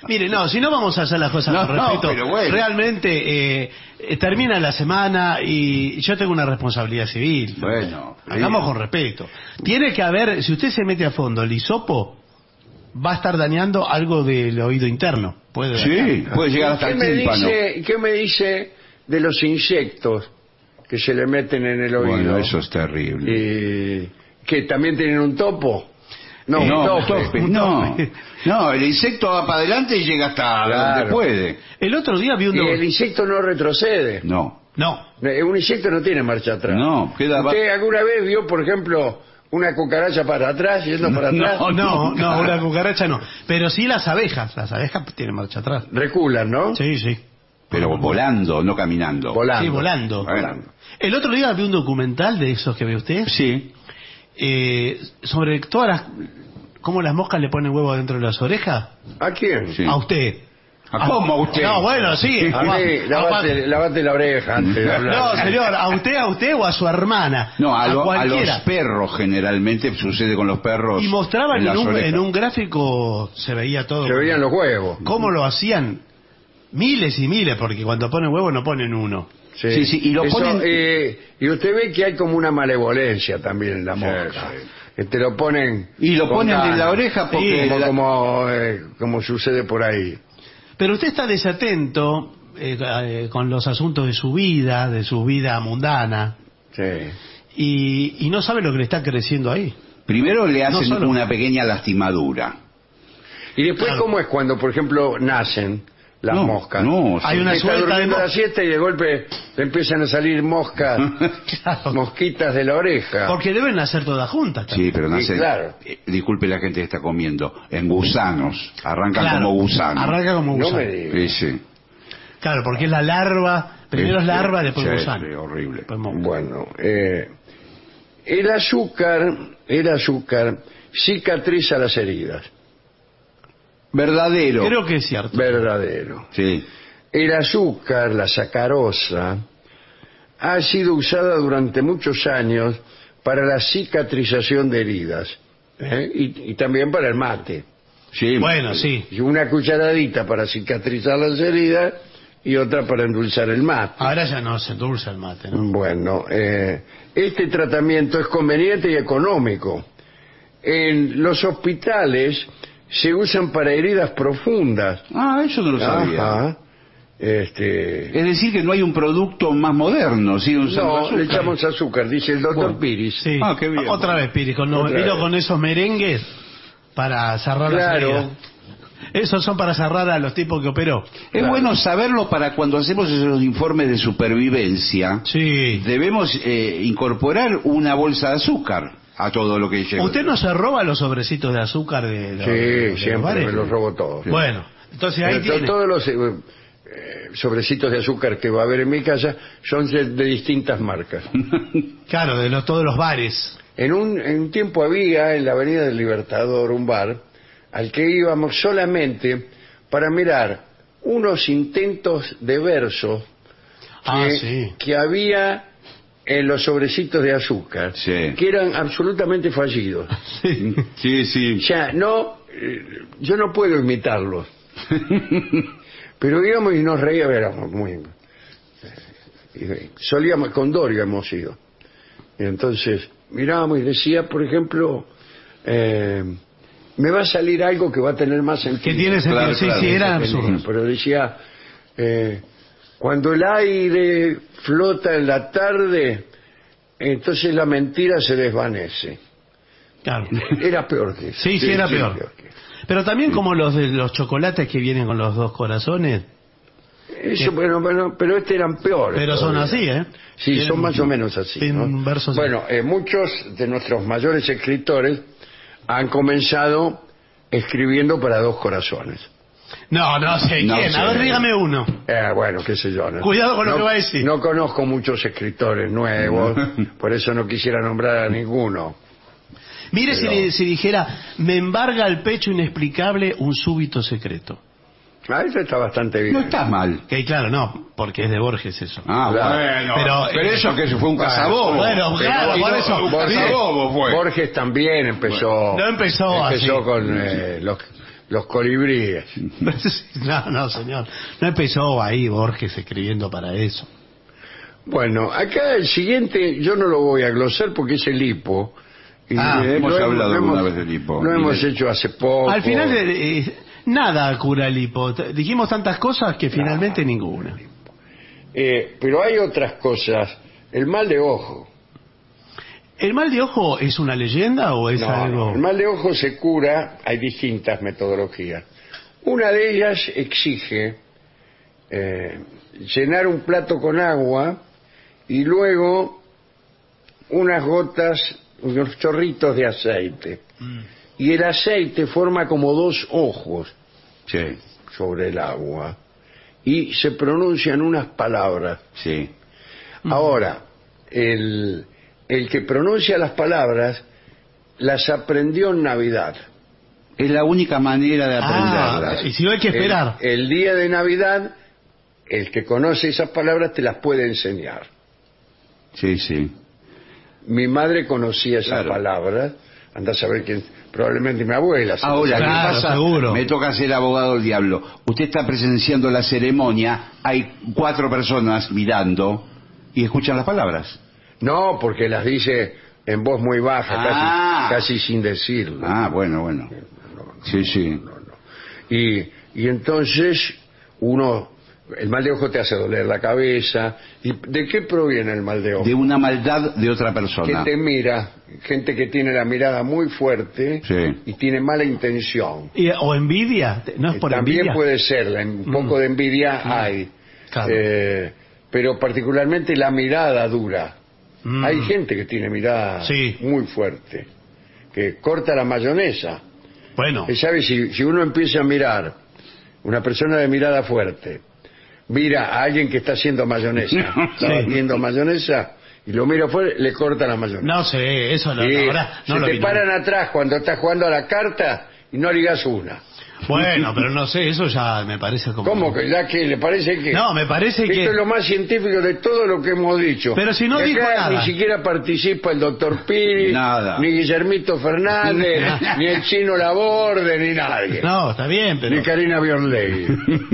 Mire, no, si no vamos a hacer las cosas No, con no, respeto. pero bueno. Realmente, eh, eh, termina la semana y yo tengo una responsabilidad civil. Bueno, Hagamos sí. con respeto. Tiene que haber, si usted se mete a fondo, el hisopo va a estar dañando algo del oído interno. Puede Sí, dañar. puede llegar hasta ¿Qué el me, tímpano. dice, ¿Qué me dice de los insectos que se le meten en el oído? Bueno, eso es terrible. Y que también tienen un topo. No, Eh, un no, tope. tope, un no, tope. no, el insecto va para adelante y llega hasta Claro. donde puede. El otro día vi un... Y el insecto no retrocede. No, No. Eh, Un insecto no tiene marcha atrás. no, queda... ¿Usted alguna vez vio, por ejemplo, una cucaracha para atrás yendo para atrás? No, No, no, nunca. una cucaracha no. Pero sí las abejas. Las abejas tienen marcha atrás. Reculan, ¿no? Sí, sí. Pero volando, no caminando. Volando. Sí, volando. Bueno. El otro día vi un documental de esos que ve usted. Sí. eh, sobre todas las... ¿Cómo las moscas le ponen huevo dentro de las orejas? ¿A quién? Sí. A usted. ¿A cómo a usted? No, bueno, sí. A mí, lavate, lavate la oreja antes de hablar. No, señor, a usted, a usted o a su hermana. No, a, lo- a cualquiera. los perros generalmente sucede con los perros. Y mostraban en en las un, orejas. en un gráfico, se veía todo. Se veían los huevos. ¿Cómo lo hacían? Miles y miles, porque cuando ponen huevo no ponen uno. Sí, sí, y lo Eso, ponen- eh, y usted ve que hay como una malevolencia también en la mosca. Que te lo ponen... Y lo con ponen en ganas. la oreja porque... Sí, como, la- como, eh, como sucede por ahí. Pero usted está desatento eh, eh, con los asuntos de su vida, de su vida mundana, Sí. y, y no sabe lo que le está creciendo ahí. Primero le hacen No solo- una pequeña lastimadura. Y después, Claro. ¿cómo es cuando, por ejemplo, nacen las No, moscas? no, Hay una Está suelta de durmiendo moscas. la siesta y de golpe le empiezan a salir moscas, Claro. mosquitas de la oreja. Porque deben nacer todas juntas. Sí, pero Sí, nacen... claro. eh, disculpe la gente que está comiendo. En gusanos. Arrancan Claro, como gusanos. Arranca como No gusano. me diga. Sí, sí. Claro, porque es la larva. Primero es Sí, larva, después sí, gusano. sí, horrible. Después mosca. Bueno, eh, el azúcar, el azúcar cicatriza las heridas. Verdadero. Creo que es cierto. Verdadero. Sí. El azúcar, la sacarosa, ha sido usada durante muchos años para la cicatrización de heridas. ¿eh? Y, y también para el mate. Sí. Bueno, sí. Y una cucharadita para cicatrizar las heridas y otra para endulzar el mate. Ahora ya no se endulza el mate, ¿no? Bueno, eh, este tratamiento es conveniente y económico. En los hospitales se usan para heridas profundas. Ah, eso no lo sabía. Ajá. Este, Es decir, que no hay un producto más moderno, sigue usando no, azúcar. le echamos azúcar, dice el doctor Bueno. Piris. Sí. Ah, qué bien. Otra vez, Piri, con, Otra vino vez. con esos merengues para cerrar Claro. las heridas. Esos son para cerrar a los tipos que operó. Es Claro. bueno saberlo para cuando hacemos esos informes de supervivencia. Sí. Debemos eh, incorporar una bolsa de azúcar a todo lo que lleva. ¿Usted no se roba los sobrecitos de azúcar de los, de Sí, los siempre bares? me los robo todos. Bueno, entonces ahí Pero to- tiene. Todos los eh, eh, sobrecitos de azúcar que va a haber en mi casa son de, de distintas marcas. Claro, de los, todos los bares. En un, en un tiempo había en la Avenida del Libertador un bar al que íbamos solamente para mirar unos intentos de versos Ah, que, sí. que había en los sobrecitos de azúcar, Sí. que eran absolutamente fallidos. Sí, sí. O sea, no, eh, yo no puedo imitarlos. Pero íbamos y nos reíamos, éramos muy... eh, solíamos, con Dorio hemos ido. Y entonces mirábamos y decía, por ejemplo, eh, me va a salir algo que va a tener más sentido. Que tiene sentido, Claro, sí, claro, sí, eso eran Tenía, absurdos. Pero decía, eh, cuando el aire flota en la tarde, entonces la mentira se desvanece. Claro. Era peor que eso. Sí, sí, era peor. que eso. Pero también como los de los chocolates que vienen con los dos corazones. Eso, bueno, bueno, pero este eran peores. Pero son todavía. así, ¿eh? Sí, Tienen- son más o menos así. tienen ¿no? versos- Bueno, eh, muchos de nuestros mayores escritores han comenzado escribiendo para dos corazones. No, no sé No quién. sé. A ver, dígame uno. Eh, bueno, qué sé yo. ¿no? Cuidado con lo No- que va a decir. No conozco muchos escritores nuevos, por eso no quisiera nombrar a ninguno. Mire si, Pero- le- si dijera, me embarga el pecho inexplicable un súbito secreto. Ah, eso está bastante bien. No está mal. Que claro, no, porque es de Borges eso. Ah, Claro. bueno. Pero- Pero, eso que fue un cazabobo. Bueno, claro, por eso. Un cazabobo fue. Borges también empezó. No empezó empezó así. con eh, los, los colibríes. No, no, señor. No empezó ahí Borges escribiendo para eso. Bueno, acá el siguiente yo no lo voy a glosar porque es el hipo. Y Ah, eh, hemos lo hablado lo alguna hemos- vez del hipo. Lo Y hemos de- hecho hace poco. Al final, eh, eh, nada cura el hipo. T- Dijimos tantas cosas que finalmente ninguna. Eh, pero hay otras cosas. El mal de ojo. ¿El mal de ojo es una leyenda o es No, algo...? no, el mal de ojo se cura, hay distintas metodologías. Una de ellas exige eh, llenar un plato con agua y luego unas gotas, unos chorritos de aceite. Mm. Y el aceite forma como dos ojos Sí, sobre el agua y se pronuncian unas palabras. sí. Ahora, el, el que pronuncia las palabras las aprendió en Navidad. Es la única manera de Ah, aprenderlas. y si no hay que esperar. El, el día de Navidad, el que conoce esas palabras te las puede enseñar. Sí, sí. Mi madre conocía esas Claro. palabras, anda a saber quién, probablemente mi abuela. se Ahora, las ¿qué Claro, pasa? seguro. Me toca ser abogado del diablo. Usted está presenciando la ceremonia, hay cuatro personas mirando y escuchan las palabras. No, porque las dice en voz muy baja, Ah. casi, casi sin decirlo. Ah, bueno, bueno. Sí, sí. Y, y entonces uno, el mal de ojo te hace doler la cabeza. ¿Y de qué proviene el mal de ojo? De una maldad de otra Que persona. te mira, gente que tiene la mirada muy fuerte Sí. y tiene mala intención. Y- ¿O envidia? ¿No es por También envidia? puede ser, la- un poco Mm. de envidia hay. Claro. Eh, pero particularmente la mirada dura. Mm. Hay gente que tiene mirada Sí. muy fuerte, que corta la mayonesa. Bueno, Y sabe, si, si uno empieza a mirar, una persona de mirada fuerte, mira a alguien que está haciendo mayonesa, está Sí. batiendo mayonesa, y lo mira afuera, le corta la mayonesa. no sé, eso lo, Sí, la verdad, no se lo te vi paran nunca. atrás cuando estás jugando a la carta y no ligas una. Bueno, pero no sé, eso ya me parece como... ¿Cómo que ya que le parece que? No, me parece Esto que... es lo más científico de todo lo que hemos dicho. Pero si no Y acá dijo nada. ni siquiera participa el doctor Piri, Nada. ni Guillermito Fernández, ni el chino Laborde, ni nadie. No, está bien, pero... Ni Karina Biorley.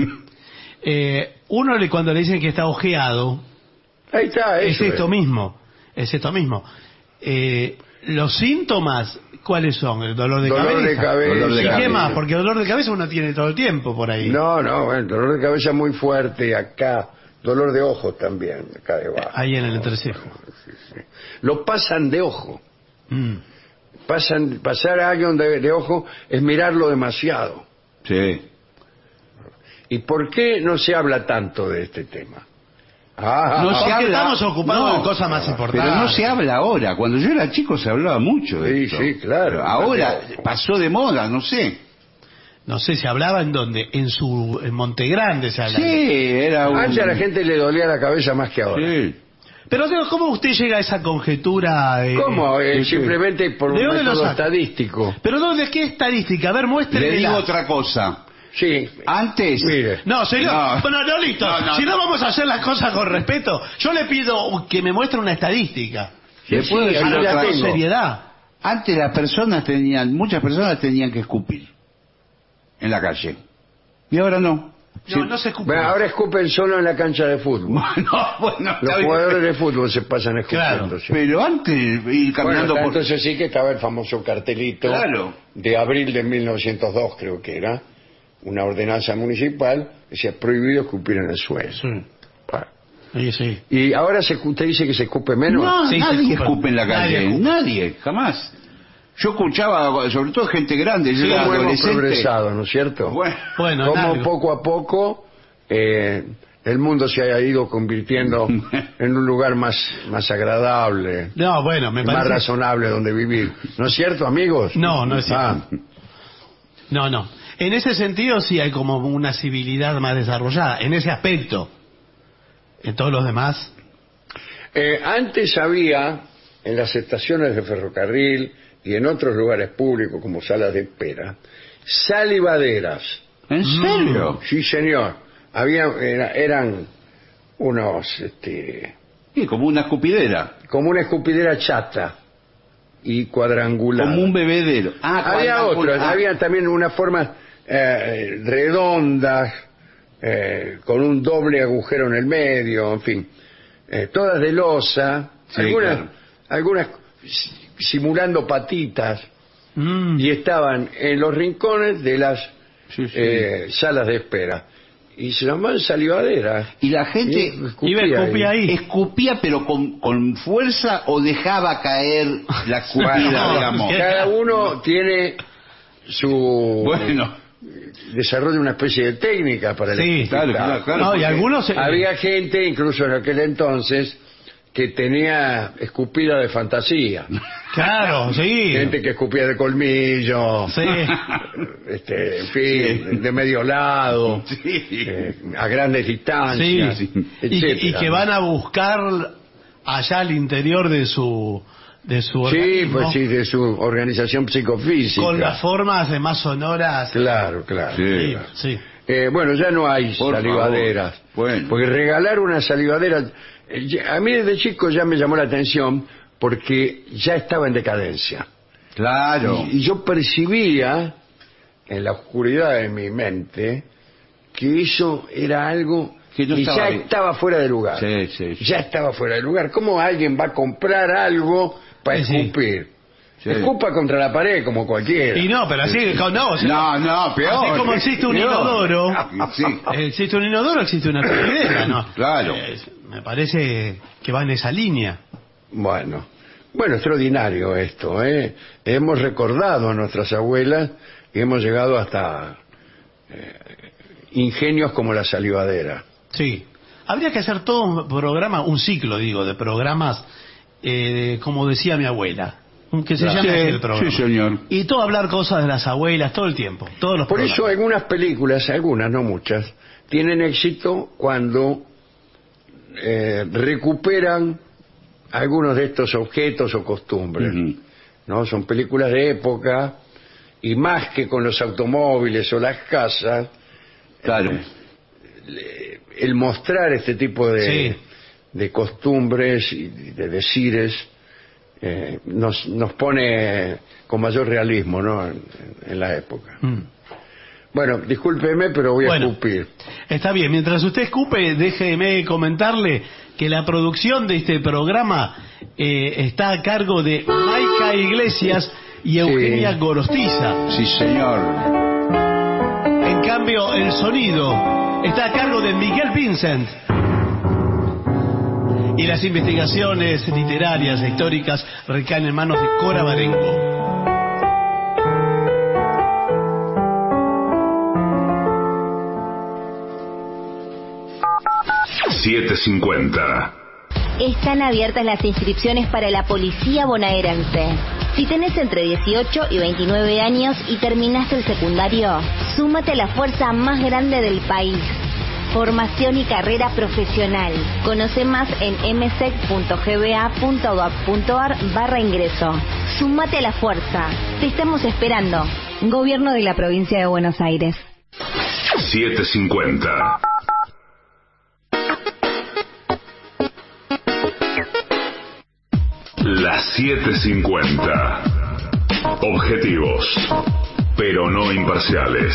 Eh, uno le, cuando le dicen que está ojeado, Ahí está, es eso esto es. mismo, es esto mismo. Eh, los síntomas, ¿cuáles son? El dolor de Dolor cabeza. de cabeza. Dolor de ¿Y qué cabeza. más? Porque dolor de cabeza uno tiene todo el tiempo por ahí. No, no, bueno, dolor de cabeza muy fuerte acá, dolor de ojos también, acá debajo. Ahí en el entrecejo. Lo pasan de ojo. Mm. Pasan, pasar a alguien de, de ojo es mirarlo demasiado. Sí. ¿Y por qué no se habla tanto de este tema? Ah, No ah, se Porque habla- estamos ocupados no, en cosas más importantes. Pero no se habla ahora. Cuando yo era chico se hablaba mucho de Sí, esto. sí, claro. Pero ahora pasó de moda, no sé. No sé, se hablaba en donde, en su, en Monte Grande se hablaba. Sí, era un... Antes a la gente le dolía la cabeza más que ahora. Sí. Pero digo, ¿cómo usted llega a esa conjetura? eh, ¿Cómo? Eh, sí, sí. simplemente por ¿De un dónde lo método saca? estadístico. Pero ¿dónde qué estadística? A ver, muéstreme. Le digo otra cosa. Sí. Antes... Mire. No, señor. No. Bueno, no, listo. No, no, si no no. vamos a hacer las cosas con respeto, yo le pido que me muestre una estadística. ¿Le Sí, puedo sí, decir ahí la otra Con tengo. cosa? seriedad. Antes las personas tenían, muchas personas tenían que escupir en la calle. Y ahora no. No, Sí. no se escupe. Bueno, ahora escupen solo en la cancha de fútbol. Bueno, bueno, Los está bien. jugadores de fútbol se pasan escupiendo. Claro, sí. Pero antes ir Bueno, caminando por... entonces sí que estaba el famoso cartelito Claro. de abril de mil novecientos dos, creo que era, una ordenanza municipal, decía prohibido escupir en el suelo. Sí. Pa. Sí, sí. Y ahora se, usted dice que se escupe menos. No, Sí, se nadie escupe. escupe en la Nadie calle. escupe. Nadie, jamás. Yo escuchaba, sobre todo gente grande, yo Sí, era cómo hemos adolescente. progresado, ¿no es cierto? Bueno, Bueno, Como largo. poco a poco eh, el mundo se haya ido convirtiendo en un lugar más, más agradable, No, bueno, me más parece... razonable donde vivir. ¿No es cierto, amigos? No, no es cierto. Ah, No, no. En ese sentido sí hay como una civilidad más desarrollada, en ese aspecto. En todos los demás... eh, antes había en las estaciones de ferrocarril y en otros lugares públicos como salas de espera salivaderas. ¿en serio? Sí, señor. Había, era- eran unos, este, Sí, como una escupidera, como una escupidera chata y cuadrangular. como un bebedero. Ah, Había cuadrangular. otros, Ah, había también una forma eh, redondas, eh, con un doble agujero en el medio, en fin, eh, todas de losa, Sí, algunas, claro. algunas simulando patitas, Mm. y estaban en los rincones de las Sí, sí. eh, salas de espera. Y se llamaban salivaderas. Y la gente Y escupía Iba a escupir ahí. escupía, pero con, con fuerza, o dejaba caer la escupida, Bueno, digamos. cada uno tiene su Bueno, desarrolla una especie de técnica para el Sí, espectáculo. claro, claro, claro. No, y porque algunos... eh, Había gente, incluso en aquel entonces, que tenía escupida de fantasía. Claro, sí. Gente que escupía de colmillo, Sí. este, en fin, de medio lado, sí. eh, a grandes distancias, Sí. Y, etcétera. y que van a buscar allá al interior de su de su Sí, organismo, pues sí, de su organización psicofísica. con las formas de más sonoras. Claro, claro. Sí. Sí, claro. sí. Eh, bueno, ya no hay Por salivaderas. favor. Bueno. Porque regalar una salivadera, eh, ya- a mí desde chico ya me llamó la atención porque ya estaba en decadencia. Claro. Y, y yo percibía en la oscuridad de mi mente que eso era algo Que no que estaba ya bien. estaba fuera de lugar. Sí, sí, sí. Ya estaba fuera de lugar. ¿Cómo alguien va a comprar algo para Sí, sí. escupir? Sí. Escupa contra la pared como cualquiera. Y no, pero así, no, o sea, No, no, peor. así como existe un Peor. inodoro, Sí. eh, existe un inodoro, existe una escupidera, ¿no? Claro. Eh, me parece que va en esa línea. Bueno, bueno, extraordinario esto, ¿eh? Hemos recordado a nuestras abuelas y hemos llegado hasta eh, ingenios como la salivadera. Sí. Habría que hacer todo un programa, un ciclo, digo, de programas, eh, como decía mi abuela, que se Claro. llame así Sí, el programa. sí, señor. Y todo hablar cosas de las abuelas todo el tiempo, todos los Por programas. eso algunas películas, algunas, no muchas, tienen éxito cuando eh, recuperan algunos de estos objetos o costumbres. Ujú. ¿No? Son películas de época y más que con los automóviles o las casas, Claro. el mostrar este tipo de, Sí. de costumbres y de decires eh, nos, nos pone con mayor realismo, ¿no? en, en la época. Mm. Bueno, discúlpeme, pero voy a Bueno. escupir. Está bien, mientras usted escupe, déjeme comentarle que la producción de este programa eh, está a cargo de Maica Iglesias y Eugenia Sí. Gorostiza. Sí, señor. En cambio, el sonido está a cargo de Miguel Vincent. Y las investigaciones literarias e históricas recaen en manos de Cora Barengo. siete cincuenta. Están abiertas las inscripciones para la policía bonaerense. Si tenés entre dieciocho y veintinueve años y terminaste el secundario, súmate a la fuerza más grande del país. Formación y carrera profesional. Conoce más en msec.gba.gov.ar barra ingreso. Súmate a la fuerza. Te estamos esperando. Gobierno de la Provincia de Buenos Aires. siete cincuenta. Las siete cincuenta. Objetivos, pero no imparciales.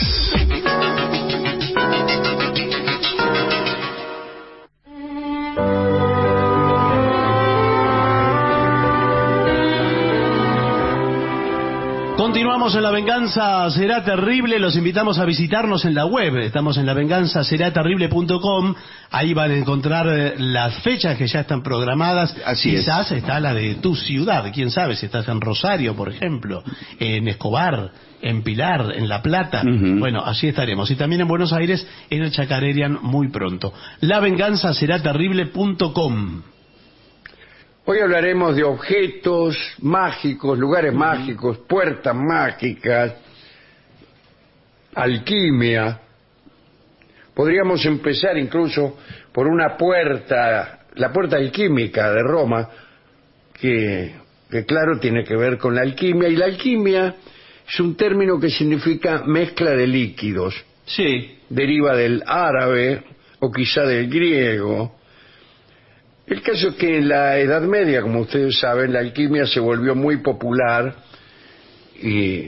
Continuamos en La Venganza Será Terrible. Los invitamos a visitarnos en la web. Estamos en la venganza será terrible punto com. Ahí van a encontrar eh, las fechas que ya están programadas. Así es. Quizás está la de tu ciudad. Quién sabe si estás en Rosario, por ejemplo, en Escobar, en Pilar, en La Plata. Ujú. Bueno, allí estaremos. Y también en Buenos Aires, en el Chacarerian, muy pronto. la venganza será terrible punto com. Hoy hablaremos de objetos mágicos, lugares mágicos, puertas mágicas, alquimia. Podríamos empezar incluso por una puerta, la puerta alquímica de Roma, que, que claro tiene que ver con la alquimia. Y la alquimia es un término que significa mezcla de líquidos. Sí. Deriva del árabe o quizá del griego. El caso es que en la Edad Media, como ustedes saben, la alquimia se volvió muy popular y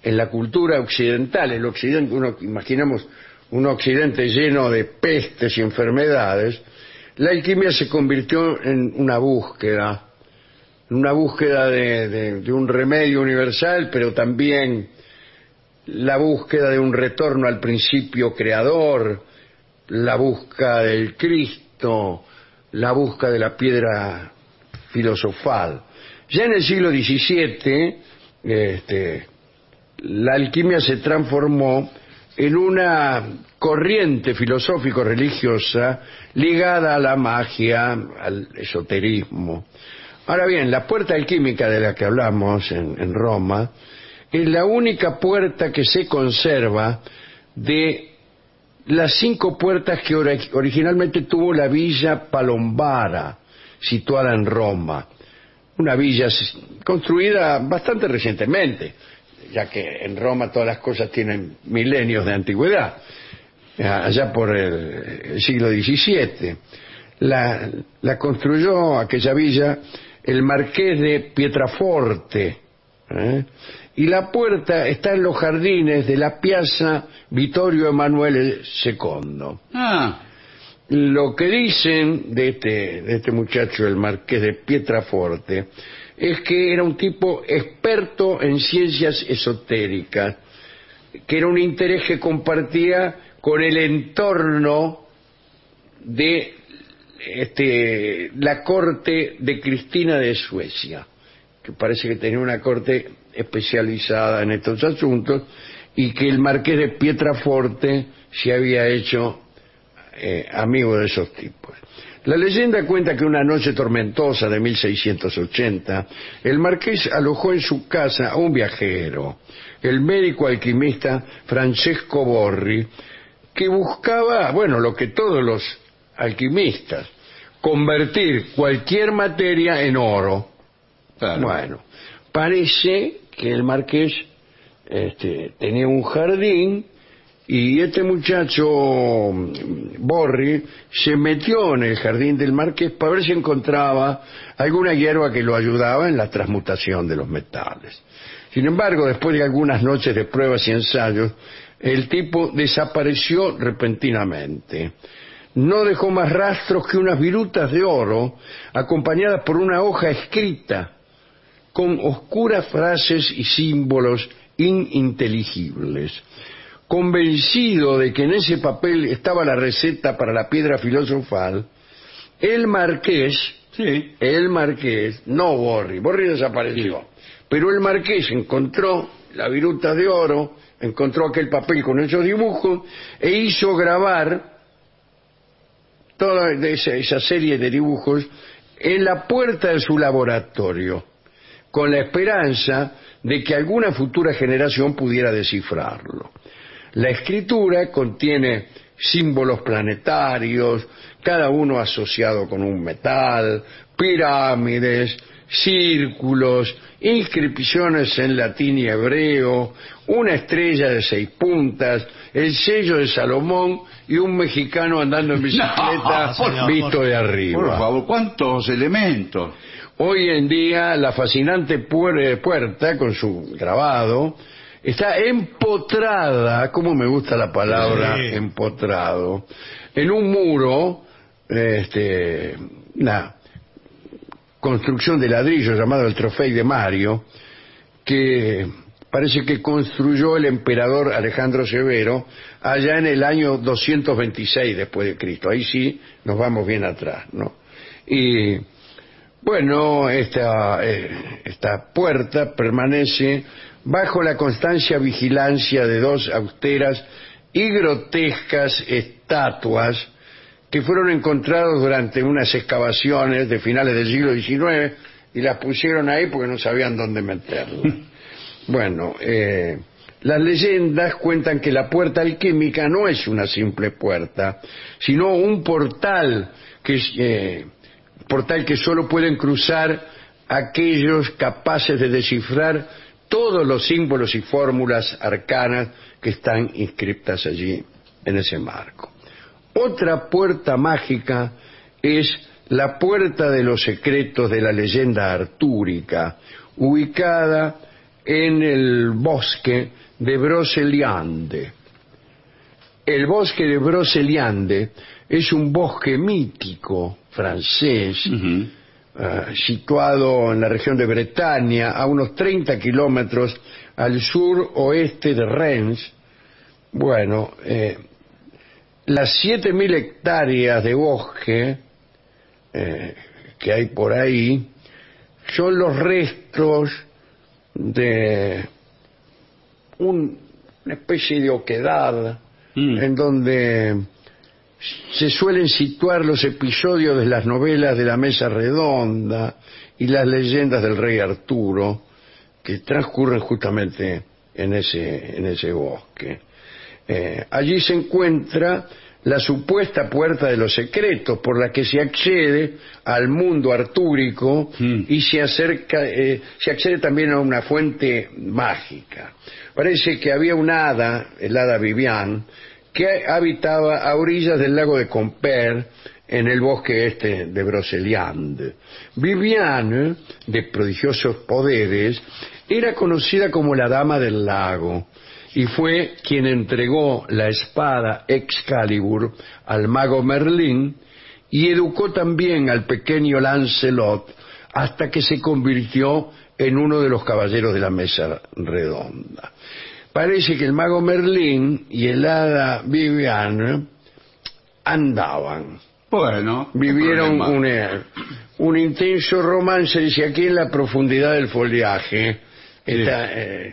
en la cultura occidental, el occidente, uno, imaginamos un occidente lleno de pestes y enfermedades, la alquimia se convirtió en una búsqueda, una búsqueda de, de, de un remedio universal, pero también la búsqueda de un retorno al principio creador, la búsqueda del Cristo, la búsqueda de la piedra filosofal. Ya en el siglo diecisiete, este, la alquimia se transformó en una corriente filosófico-religiosa ligada a la magia, al esoterismo. Ahora bien, la puerta alquímica de la que hablamos en, en Roma es la única puerta que se conserva de las cinco puertas que or originalmente tuvo la villa Palombara, situada en Roma. Una villa construida bastante recientemente, ya que en Roma todas las cosas tienen milenios de antigüedad, allá por el, el siglo diecisiete. La, la construyó aquella villa el marqués de Pietraforte, ¿eh? Y la puerta está en los jardines de la Piazza Vittorio Emanuele segundo. Ah. Lo que dicen de este, de este muchacho, el marqués de Pietraforte, es que era un tipo experto en ciencias esotéricas, que era un interés que compartía con el entorno de este, la corte de Cristina de Suecia, que parece que tenía una corte especializada en estos asuntos, y que el marqués de Pietraforte se había hecho eh, amigo de esos tipos. La leyenda cuenta que una noche tormentosa de mil seiscientos ochenta, el marqués alojó en su casa a un viajero, el médico alquimista Francesco Borri, que buscaba, bueno, lo que todos los alquimistas, convertir cualquier materia en oro. Claro. Bueno, parece que el marqués este, tenía un jardín, y este muchacho Borri se metió en el jardín del marqués para ver si encontraba alguna hierba que lo ayudaba en la transmutación de los metales. Sin embargo, después de algunas noches de pruebas y ensayos, el tipo desapareció repentinamente. No dejó más rastros que unas virutas de oro acompañadas por una hoja escrita con oscuras frases y símbolos ininteligibles. Convencido de que en ese papel estaba la receta para la piedra filosofal, el marqués, sí. el marqués, no Borri, Borri desapareció, sí. pero el marqués encontró la viruta de oro, encontró aquel papel con esos dibujos e hizo grabar toda esa, esa serie de dibujos en la puerta de su laboratorio, con la esperanza de que alguna futura generación pudiera descifrarlo. La escritura contiene símbolos planetarios, cada uno asociado con un metal, pirámides, círculos, inscripciones en latín y hebreo, una estrella de seis puntas, el sello de Salomón y un mexicano andando en bicicleta no, visto de arriba. Por favor, ¿cuántos elementos? Hoy en día la fascinante puer- puerta con su grabado está empotrada, como me gusta la palabra sí. empotrado, en un muro, este, una construcción de ladrillo llamado el Trofei de Mario, que parece que construyó el emperador Alejandro Severo allá en el año doscientos veintiséis después de Cristo. Ahí sí nos vamos bien atrás, ¿no? Y bueno, esta, eh, esta puerta permanece bajo la constante vigilancia de dos austeras y grotescas estatuas que fueron encontradas durante unas excavaciones de finales del siglo diecinueve y las pusieron ahí porque no sabían dónde meterlas. Bueno, eh, las leyendas cuentan que la puerta alquímica no es una simple puerta, sino un portal que, eh, portal que solo pueden cruzar aquellos capaces de descifrar todos los símbolos y fórmulas arcanas que están inscritas allí en ese marco. Otra puerta mágica es la puerta de los secretos de la leyenda artúrica, ubicada en el bosque de Broceliande. El bosque de Broceliande es un bosque mítico francés, uh-huh. uh, situado en la región de Bretaña, a unos treinta kilómetros al sur oeste de Rennes. Bueno, eh, las siete mil hectáreas de bosque eh, que hay por ahí son los restos de un, una especie de oquedad mm. en donde se suelen situar los episodios de las novelas de la Mesa Redonda y las leyendas del rey Arturo, que transcurren justamente en ese, en ese bosque. Eh, allí se encuentra la supuesta puerta de los secretos por la que se accede al mundo artúrico mm. y se acerca, eh, se accede también a una fuente mágica. Parece que había una hada, el hada Vivian, que habitaba a orillas del lago de Comper, en el bosque este de Broceliande. Vivian, de prodigiosos poderes, era conocida como la Dama del Lago, y fue quien entregó la espada Excalibur al mago Merlín y educó también al pequeño Lancelot hasta que se convirtió en uno de los caballeros de la Mesa Redonda. Parece que el mago Merlín y el hada Vivian andaban. Bueno, vivieron un, un intenso romance, dice aquí en la profundidad del follaje. Está, sí. eh,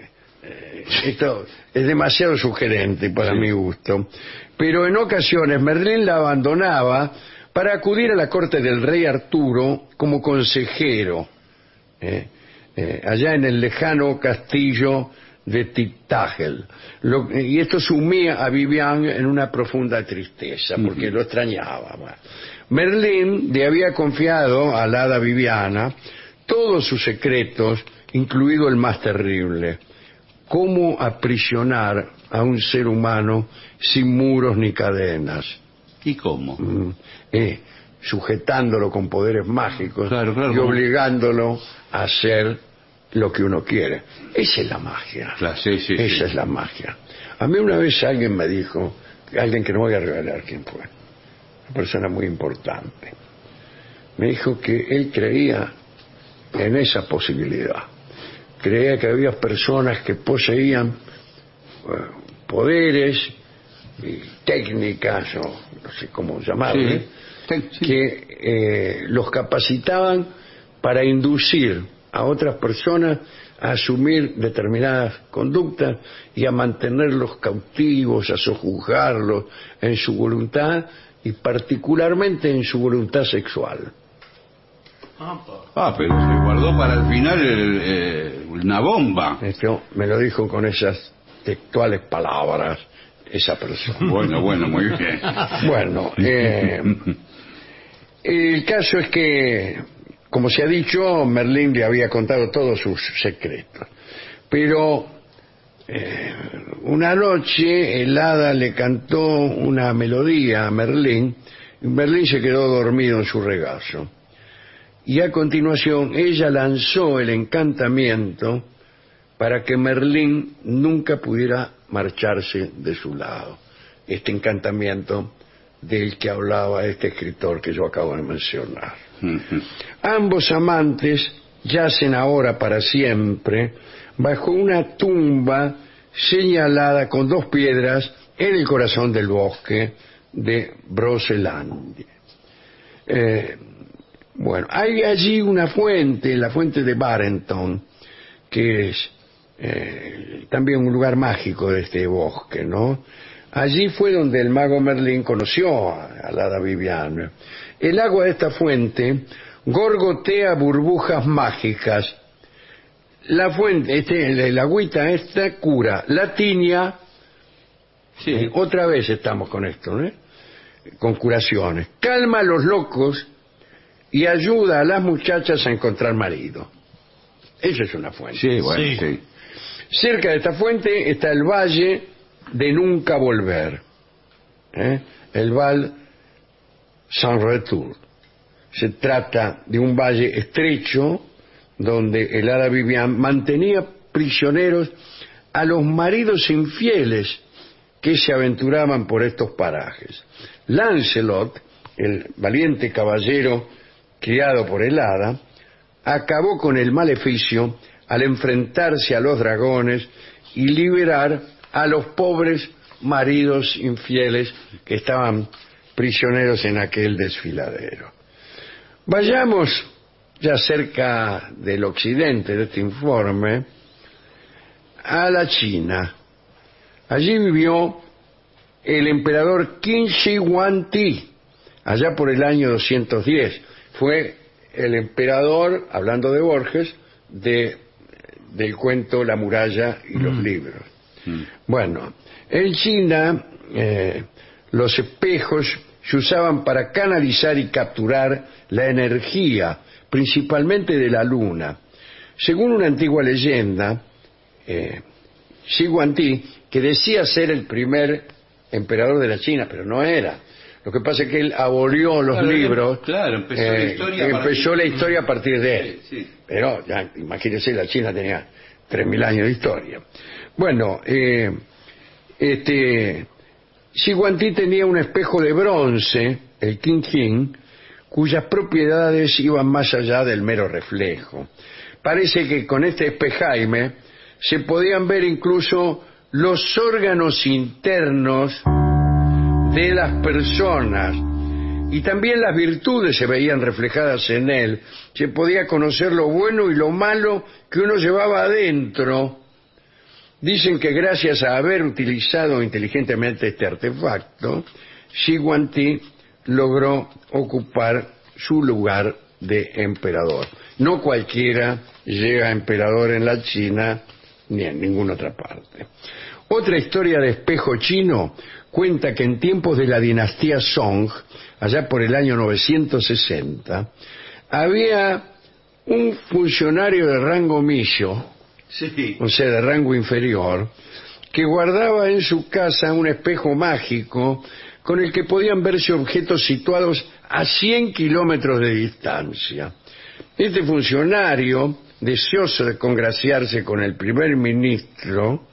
Esto es demasiado sugerente para sí. mi gusto. Pero en ocasiones Merlín la abandonaba para acudir a la corte del rey Arturo como consejero, eh, eh, allá en el lejano castillo de Tintagel. Lo, y esto sumía a Vivian en una profunda tristeza, porque uh-huh. lo extrañaba. Bueno. Merlín le había confiado a la hada Viviana todos sus secretos, incluido el más terrible: cómo aprisionar a un ser humano sin muros ni cadenas. ¿Y cómo? Mm, eh, sujetándolo con poderes mágicos claro, claro, y obligándolo a hacer lo que uno quiere. Esa es la magia. Claro, sí, sí, Esa sí. es la magia. A mí una vez alguien me dijo, alguien que no voy a revelar quién fue, una persona muy importante, me dijo que él creía en esa posibilidad. Creía que había personas que poseían uh, poderes y técnicas, o no sé cómo llamarle, sí, sí. que eh, los capacitaban para inducir a otras personas a asumir determinadas conductas y a mantenerlos cautivos, a sojuzgarlos en su voluntad y particularmente en su voluntad sexual. Ah, pero se guardó para el final el, eh, una bomba. Esto me lo dijo con esas textuales palabras esa persona. Bueno, bueno, muy bien. Bueno, eh, el caso es que, como se ha dicho, Merlín le había contado todos sus secretos. Pero eh, una noche el hada le cantó una melodía a Merlín y Merlín se quedó dormido en su regazo. Y a continuación ella lanzó el encantamiento para que Merlín nunca pudiera marcharse de su lado. Este encantamiento del que hablaba este escritor que yo acabo de mencionar. Uh-huh. Ambos amantes yacen ahora para siempre bajo una tumba señalada con dos piedras en el corazón del bosque de Broceliande. Eh, Bueno, hay allí una fuente, la fuente de Barenton, que es eh, también un lugar mágico de este bosque, ¿no? Allí fue donde el mago Merlín conoció a, a la hada Vivian. El agua de esta fuente gorgotea burbujas mágicas. La fuente, este, la agüita esta cura la tiña. Sí. Eh, otra vez estamos con esto, ¿no? Con curaciones. Calma a los locos y ayuda a las muchachas a encontrar marido. Esa es una fuente. Sí, bueno, sí. sí. Cerca de esta fuente está el valle de nunca volver, ¿eh? El Val Sans Retour. Se trata de un valle estrecho donde el hada Vivian mantenía prisioneros a los maridos infieles que se aventuraban por estos parajes. Lancelot, el valiente caballero criado por el hada, acabó con el maleficio al enfrentarse a los dragones y liberar a los pobres maridos infieles que estaban prisioneros en aquel desfiladero. Vayamos ya cerca del occidente de este informe a la China. Allí vivió el emperador Qin Shi Huangdi, allá por el año doscientos diez. Fue el emperador, hablando de Borges, de, del cuento La muralla y los mm. libros. Mm. Bueno, en China eh, los espejos se usaban para canalizar y capturar la energía, principalmente de la luna. Según una antigua leyenda, eh, Shi Huangdi, que decía ser el primer emperador de la China, pero no era. Lo que pasa es que él abolió los claro, libros. Claro, empezó eh, la historia. Empezó partir... la historia a partir de él. Sí, sí. Pero, ya, imagínense, la China tenía tres mil años de historia. Bueno, eh, este, Shi Huangdi tenía un espejo de bronce, el Qin Qin, cuyas propiedades iban más allá del mero reflejo. Parece que con este espejaime se podían ver incluso los órganos internos de las personas y también las virtudes se veían reflejadas en él. Se podía conocer lo bueno y lo malo que uno llevaba adentro. Dicen que gracias a haber utilizado inteligentemente este artefacto, Shi Huangdi logró ocupar su lugar de emperador. No cualquiera llega a emperador en la China ni en ninguna otra parte. Otra historia de espejo chino cuenta que en tiempos de la dinastía Song, allá por el año novecientos sesenta, había un funcionario de rango misio, sí. o sea, de rango inferior, que guardaba en su casa un espejo mágico con el que podían verse objetos situados a cien kilómetros de distancia. Este funcionario, deseoso de congraciarse con el primer ministro,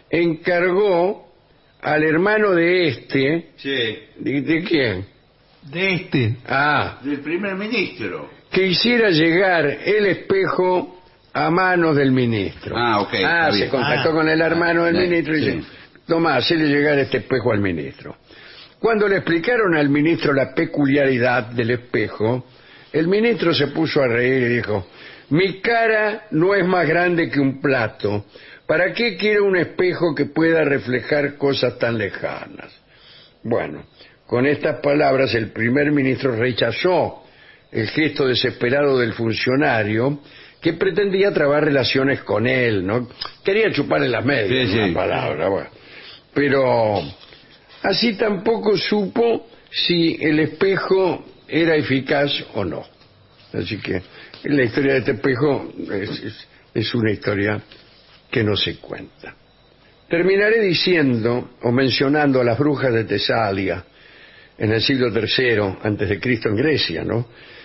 encargó al hermano de este... Sí. ¿De, de quién? De este. Ah. Del primer ministro. Que hiciera llegar el espejo a manos del ministro. Ah, ok. Ah, se contactó ah. con el hermano del ah, ministro y sí. dice, toma, hacele llegar este espejo al ministro. Cuando le explicaron al ministro la peculiaridad del espejo, el ministro se puso a reír y dijo, mi cara no es más grande que un plato. ¿Para qué quiero un espejo que pueda reflejar cosas tan lejanas? Bueno, con estas palabras el primer ministro rechazó el gesto desesperado del funcionario que pretendía trabar relaciones con él, ¿no? Quería chuparle las medias, sí, sí. una palabra, bueno. Pero así tampoco supo si el espejo era eficaz o no. Así que la historia de este espejo es, es, es una historia que no se cuenta. Terminaré diciendo o mencionando a las brujas de Tesalia en el siglo tercero antes de Cristo en Grecia, ¿no?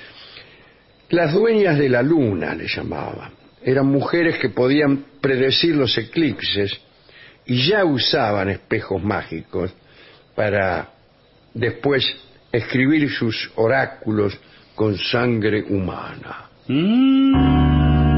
Las dueñas de la luna le llamaban. Eran mujeres que podían predecir los eclipses y ya usaban espejos mágicos para después escribir sus oráculos con sangre humana. Mm.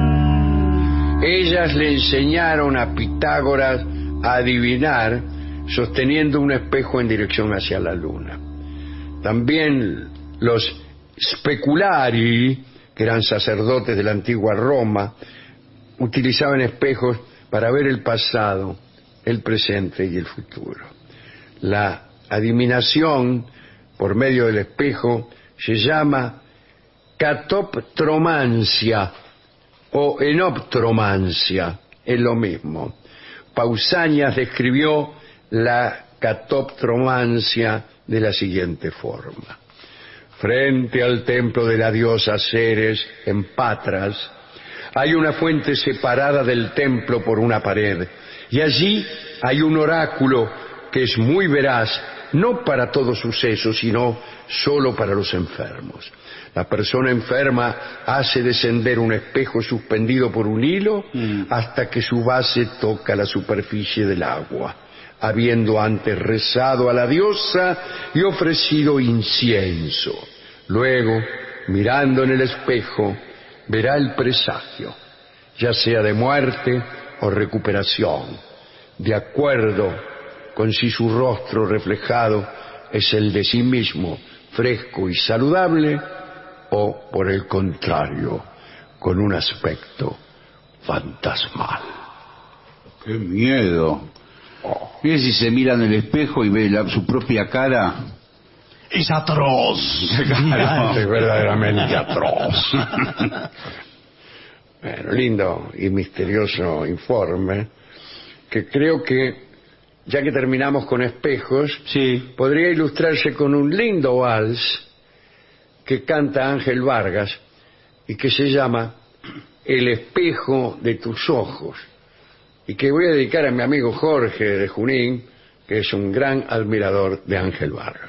Ellas le enseñaron a Pitágoras a adivinar sosteniendo un espejo en dirección hacia la luna. También los speculari, que eran sacerdotes de la antigua Roma, utilizaban espejos para ver el pasado, el presente y el futuro. La adivinación por medio del espejo se llama catoptromancia o enoptromancia, es lo mismo. Pausanias describió la catoptromancia de la siguiente forma. Frente al templo de la diosa Ceres, en Patras, hay una fuente separada del templo por una pared, y allí hay un oráculo que es muy veraz no para todo suceso, sino solo para los enfermos. La persona enferma hace descender un espejo suspendido por un hilo mm. hasta que su base toca la superficie del agua, habiendo antes rezado a la diosa y ofrecido incienso. Luego, mirando en el espejo, verá el presagio, ya sea de muerte o recuperación, de acuerdo con si su rostro reflejado es el de sí mismo, fresco y saludable, o, por el contrario, con un aspecto fantasmal. ¡Qué miedo! Oh. Mire si se mira en el espejo y ve la, su propia cara. ¡Es atroz! Claro, es verdaderamente atroz. Bueno, lindo y misterioso informe, que creo que, ya que terminamos con espejos, sí. podría ilustrarse con un lindo vals que canta Ángel Vargas y que se llama El espejo de tus ojos, y que voy a dedicar a mi amigo Jorge de Junín, que es un gran admirador de Ángel Vargas.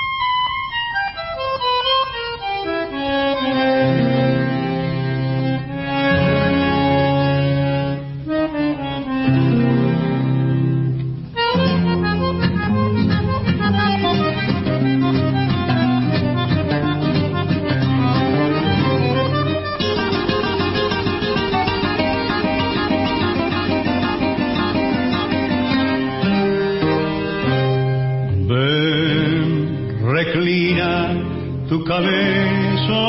Tu cabeza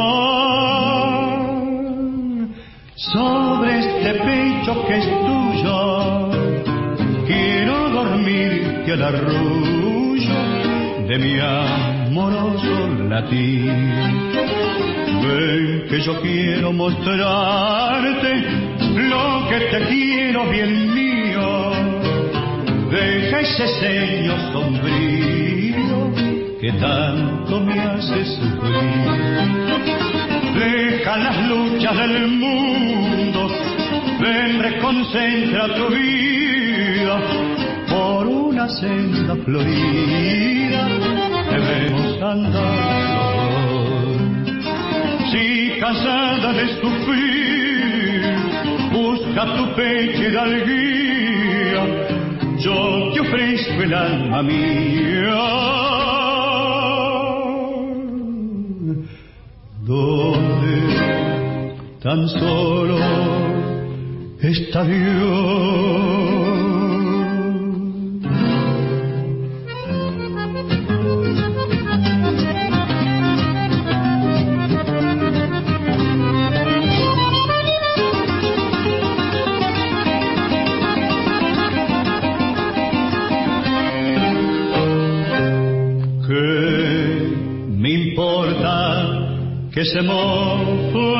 sobre este pecho que es tuyo, quiero dormirte al arrullo de mi amoroso latir. Ven que yo quiero mostrarte lo que te quiero, bien mío. Deja ese ceño sombrío que tanto me hace sufrir. Deja las luchas del mundo, ven, reconcentra tu vida. Por una senda florida debemos andar. Si cansada de sufrir, busca tu pecho y dale guía. Yo te ofrezco el alma mía. Donde tan solo está Dios. ¿Qué me importa que se mofe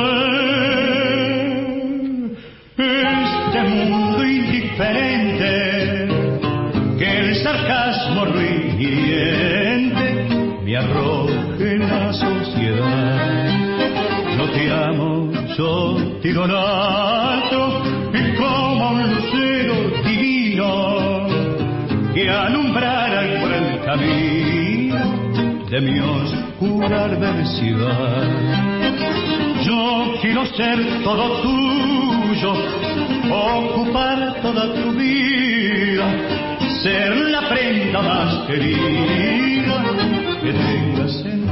este mundo indiferente, que el sarcasmo riente me arroje en la sociedad? No te amo, yo te idolato, y como un lucero divino que alumbrara el buen camino de mi oscura adversidad. Yo quiero ser todo tuyo, ocupar toda tu vida, ser la prenda más querida que tengas en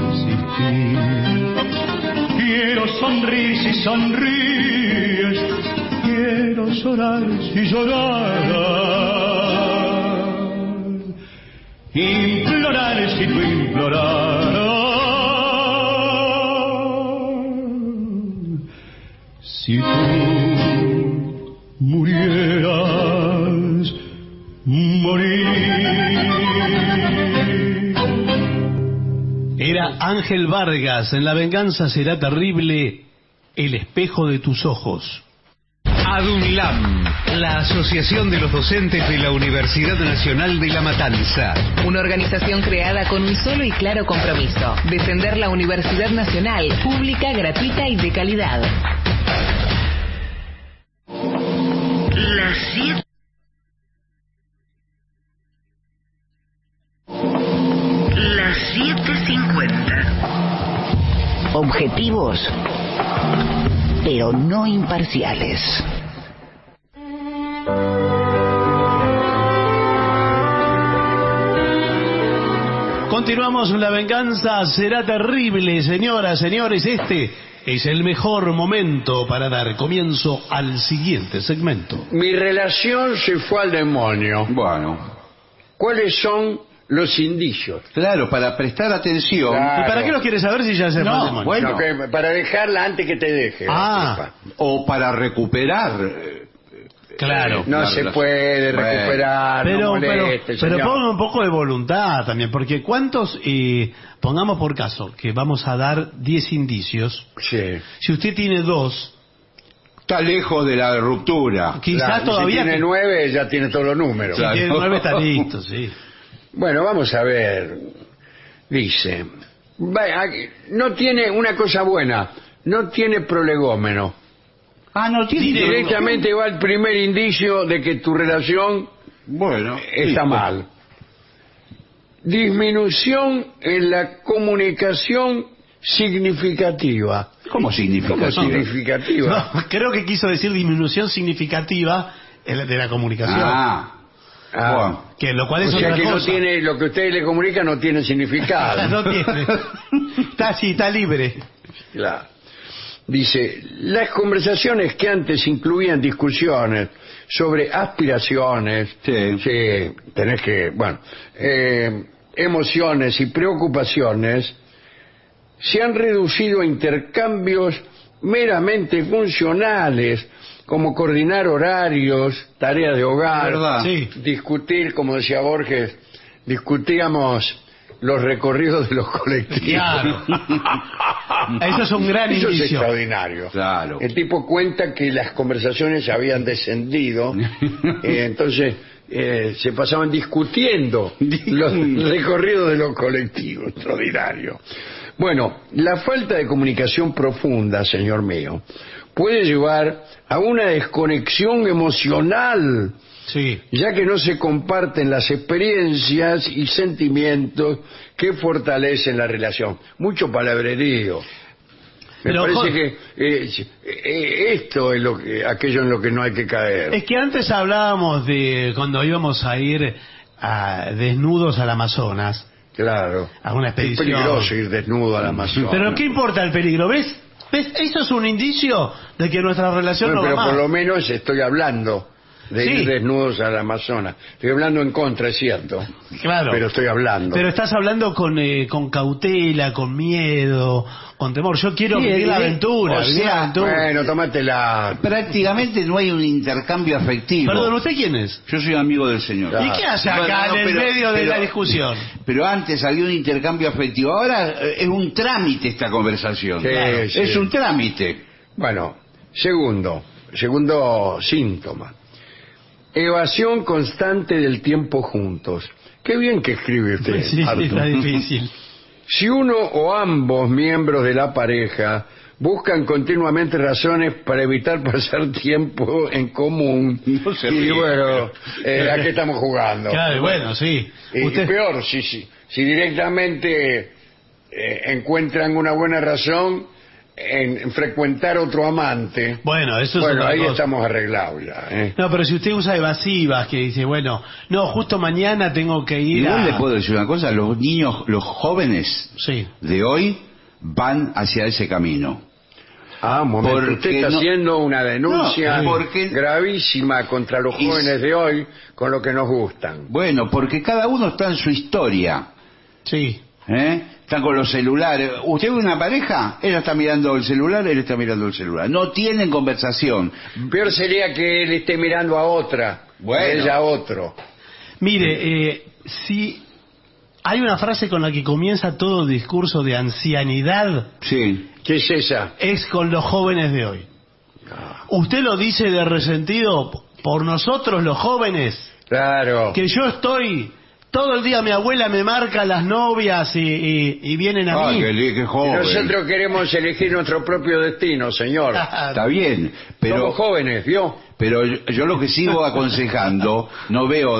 existir. Quiero sonreír si sonríes, quiero llorar si lloras, implorar si tú imploras. Si tú murieras, morir. Era Ángel Vargas en La venganza será terrible, el espejo de tus ojos. ADUNLAM, la Asociación de los Docentes de la Universidad Nacional de La Matanza. Una organización creada con un solo y claro compromiso: defender la Universidad Nacional, pública, gratuita y de calidad. Las siete. objetivos, pero no imparciales. Continuamos, La venganza será terrible, señoras, señores. Este es el mejor momento para dar comienzo al siguiente segmento. Mi relación se fue al demonio. Bueno, ¿Cuáles son los indicios? claro, para prestar atención. Claro. ¿Y para qué lo quieres saber si ya se fue No, al demonio? bueno. No, que- para dejarla antes que te deje. Ah. O para recuperar. eh, Claro. No la se relación. puede Bueno. recuperar, Pero, no pero, moleste, pero señor. ponga un poco de voluntad también, porque ¿cuántos, eh, pongamos por caso, que vamos a dar diez indicios? Sí. Si usted tiene dos, Está lejos de la ruptura. quizás Claro, todavía... Si tiene nueve, ya tiene todos los números. Si Claro. tiene nueve está listo, sí. Bueno, vamos a ver. Dice, va- aquí- no tiene una cosa buena, no tiene prolegómeno. Ah, no tiene. Directamente va el primer indicio de que tu relación Bueno, está sí, mal. Disminución en la comunicación significativa. ¿Cómo significa ¿Cómo eso? significativa? No, creo que quiso decir disminución significativa en la- de la comunicación. Ah, Ah, bueno. Que lo cual o es sea otra que no cosa. tiene, lo que ustedes le comunican no tiene significado. No tiene. Está así, está libre. Claro. Dice, las conversaciones que antes incluían discusiones sobre aspiraciones, Sí. sí, tenés que, bueno, eh, emociones y preocupaciones, se han reducido a intercambios meramente funcionales, como coordinar horarios, tareas de hogar, ¿Verdad? Sí. discutir, como decía Borges, discutíamos los recorridos de los colectivos. Claro. Eso es un gran Eso es indicio. extraordinario. Claro. El tipo cuenta que las conversaciones habían descendido, eh, entonces eh, se pasaban discutiendo los recorridos de los colectivos. Extraordinario. Bueno, la falta de comunicación profunda, señor mío, puede llevar a una desconexión emocional, Sí. ya que no se comparten las experiencias y sentimientos que fortalecen la relación. Mucho palabrerío. Me Pero, parece Jorge- que eh, eh, esto es lo que, aquello en lo que no hay que caer. Es que antes hablábamos de cuando íbamos a ir a, desnudos al Amazonas, Claro. a una Es expedición. peligroso ir desnudo al Amazonas. Pero ¿qué importa el peligro? ¿Ves? ¿Ves? Eso es un indicio de que nuestra relación Bueno, no pero va por más. lo menos estoy hablando de Sí. ir desnudos al Amazonas. Estoy hablando en contra, es cierto. Claro. Pero estoy hablando. Pero estás hablando con, eh, con cautela, con miedo, con temor. Yo quiero Sí, vivir la eh, aventura, o vivir sea, la aventura. Bueno, tómatela. Prácticamente no hay un intercambio afectivo. Perdón, ¿usted quién es? Yo soy amigo del señor. Claro. ¿Y qué hace acá No, no, en el pero- medio de pero- la discusión? Pero antes había un intercambio afectivo. Ahora eh, es un trámite esta conversación. Sí, Claro. sí. Es un trámite. Bueno, segundo, segundo síntoma. Evasión constante del tiempo juntos. Qué bien que escribe usted, Sí, sí, Arthur. está difícil. Si uno o ambos miembros de la pareja buscan continuamente razones para evitar pasar tiempo en común, No se y ríe. bueno, eh, ¿a qué estamos jugando? Claro, bueno, sí. Y, Usted- y peor, si, si, si directamente eh, encuentran una buena razón en, en frecuentar otro amante, Bueno, eso es bueno, otra ahí cosa. estamos arreglados ya. ¿eh? No, pero si usted usa evasivas, que dice, bueno, no, justo mañana tengo que ir Igual a... le puedo decir una cosa, los niños, los jóvenes Sí. de hoy van hacia ese camino. Ah, un momento, Porque usted está no- haciendo una denuncia No, porque- gravísima contra los Y- jóvenes de hoy con lo que nos gustan. Bueno, porque cada uno está en su historia. Sí. ¿eh? Están con los celulares. Usted ve una pareja, ella está mirando el celular, él está mirando el celular. No tienen conversación. Peor sería que él esté mirando a otra, Bueno. ella a otro. Mire, eh, si hay una frase con la que comienza todo discurso de ancianidad, Sí. ¿Qué es esa? es con los jóvenes de hoy. Usted lo dice de resentido por nosotros los jóvenes, Claro. que yo estoy... Todo el día mi abuela me marca las novias y, y- y vienen a Ah, mí. qué, li- qué Y joven. nosotros queremos elegir nuestro propio destino, señor. Está bien, pero... Somos jóvenes, ¿vio? Pero yo, yo lo que sigo aconsejando, no veo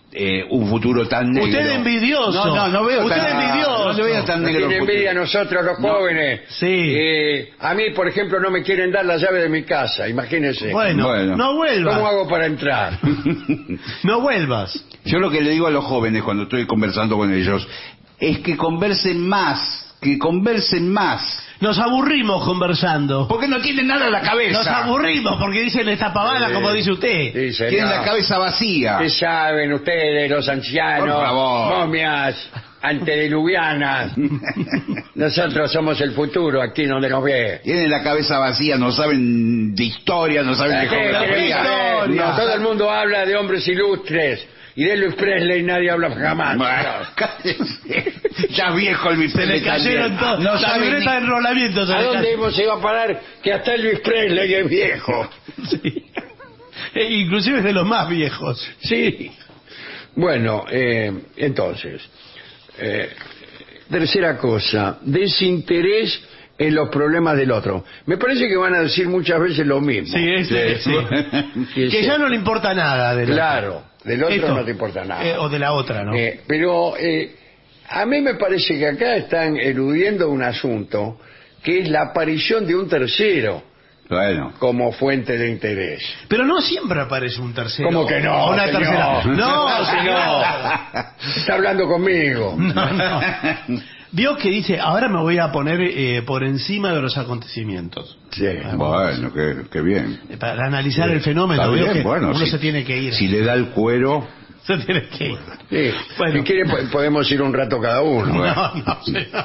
eh, un futuro tan negro. Usted es envidioso. No, no, no veo Usted tan, es envidioso. no le veo tan Nos negro. tiene el futuro. envidia a nosotros los No. jóvenes. Sí. Eh, a mí, por ejemplo, no me quieren dar la llave de mi casa, imagínense. Bueno, Bueno. no vuelvas. ¿Cómo hago para entrar? No vuelvas. Yo lo que le digo a los jóvenes cuando estoy conversando con ellos es que conversen más, que conversen más. Nos aburrimos conversando. Porque no tienen nada en la cabeza. Nos aburrimos porque dicen esta pavada, Sí. como dice usted. Sí, señor. Tienen la cabeza vacía. ¿Qué saben ustedes, los ancianos, Por favor. momias antediluvianas? Nosotros somos el futuro aquí donde nos ve. Tienen la cabeza vacía, no saben de historia, no saben de ¿Qué querés geografía. saber? No, todo el mundo habla de hombres ilustres y de Elvis Presley nadie habla jamás. Bueno, cállese. Ya viejo el Se bifle le cayeron todos. No la saben libreta de ni... enrolamiento se ¿A le dónde cayó. hemos ido a parar que hasta Elvis Presley es viejo? Sí. E inclusive es de los más viejos. Sí. Bueno, eh, entonces, eh, tercera cosa, desinterés en los problemas del otro. Me parece que van a decir muchas veces lo mismo. Sí, es, sí. Que Que sí. ya no le importa nada del Claro, otro. del otro Esto, no te importa nada. eh, o de la otra, ¿no? Eh, pero eh, a mí me parece que acá están eludiendo un asunto que es la aparición de un tercero Bueno. como fuente de interés. Pero no siempre aparece un tercero. ¿Cómo que no, O una señor? tercera. No, Señor. señor. Está hablando conmigo. No, no. Vio que dice, ahora me voy a poner eh, por encima de los acontecimientos. Sí. Bueno, qué, qué bien. Eh, Para analizar el fenómeno, Está veo bien, que bueno, uno si- se tiene que ir. Si le da el cuero... Se tiene que ir. Sí. Bueno. Si quiere po- podemos ir un rato cada uno. No, no, señor.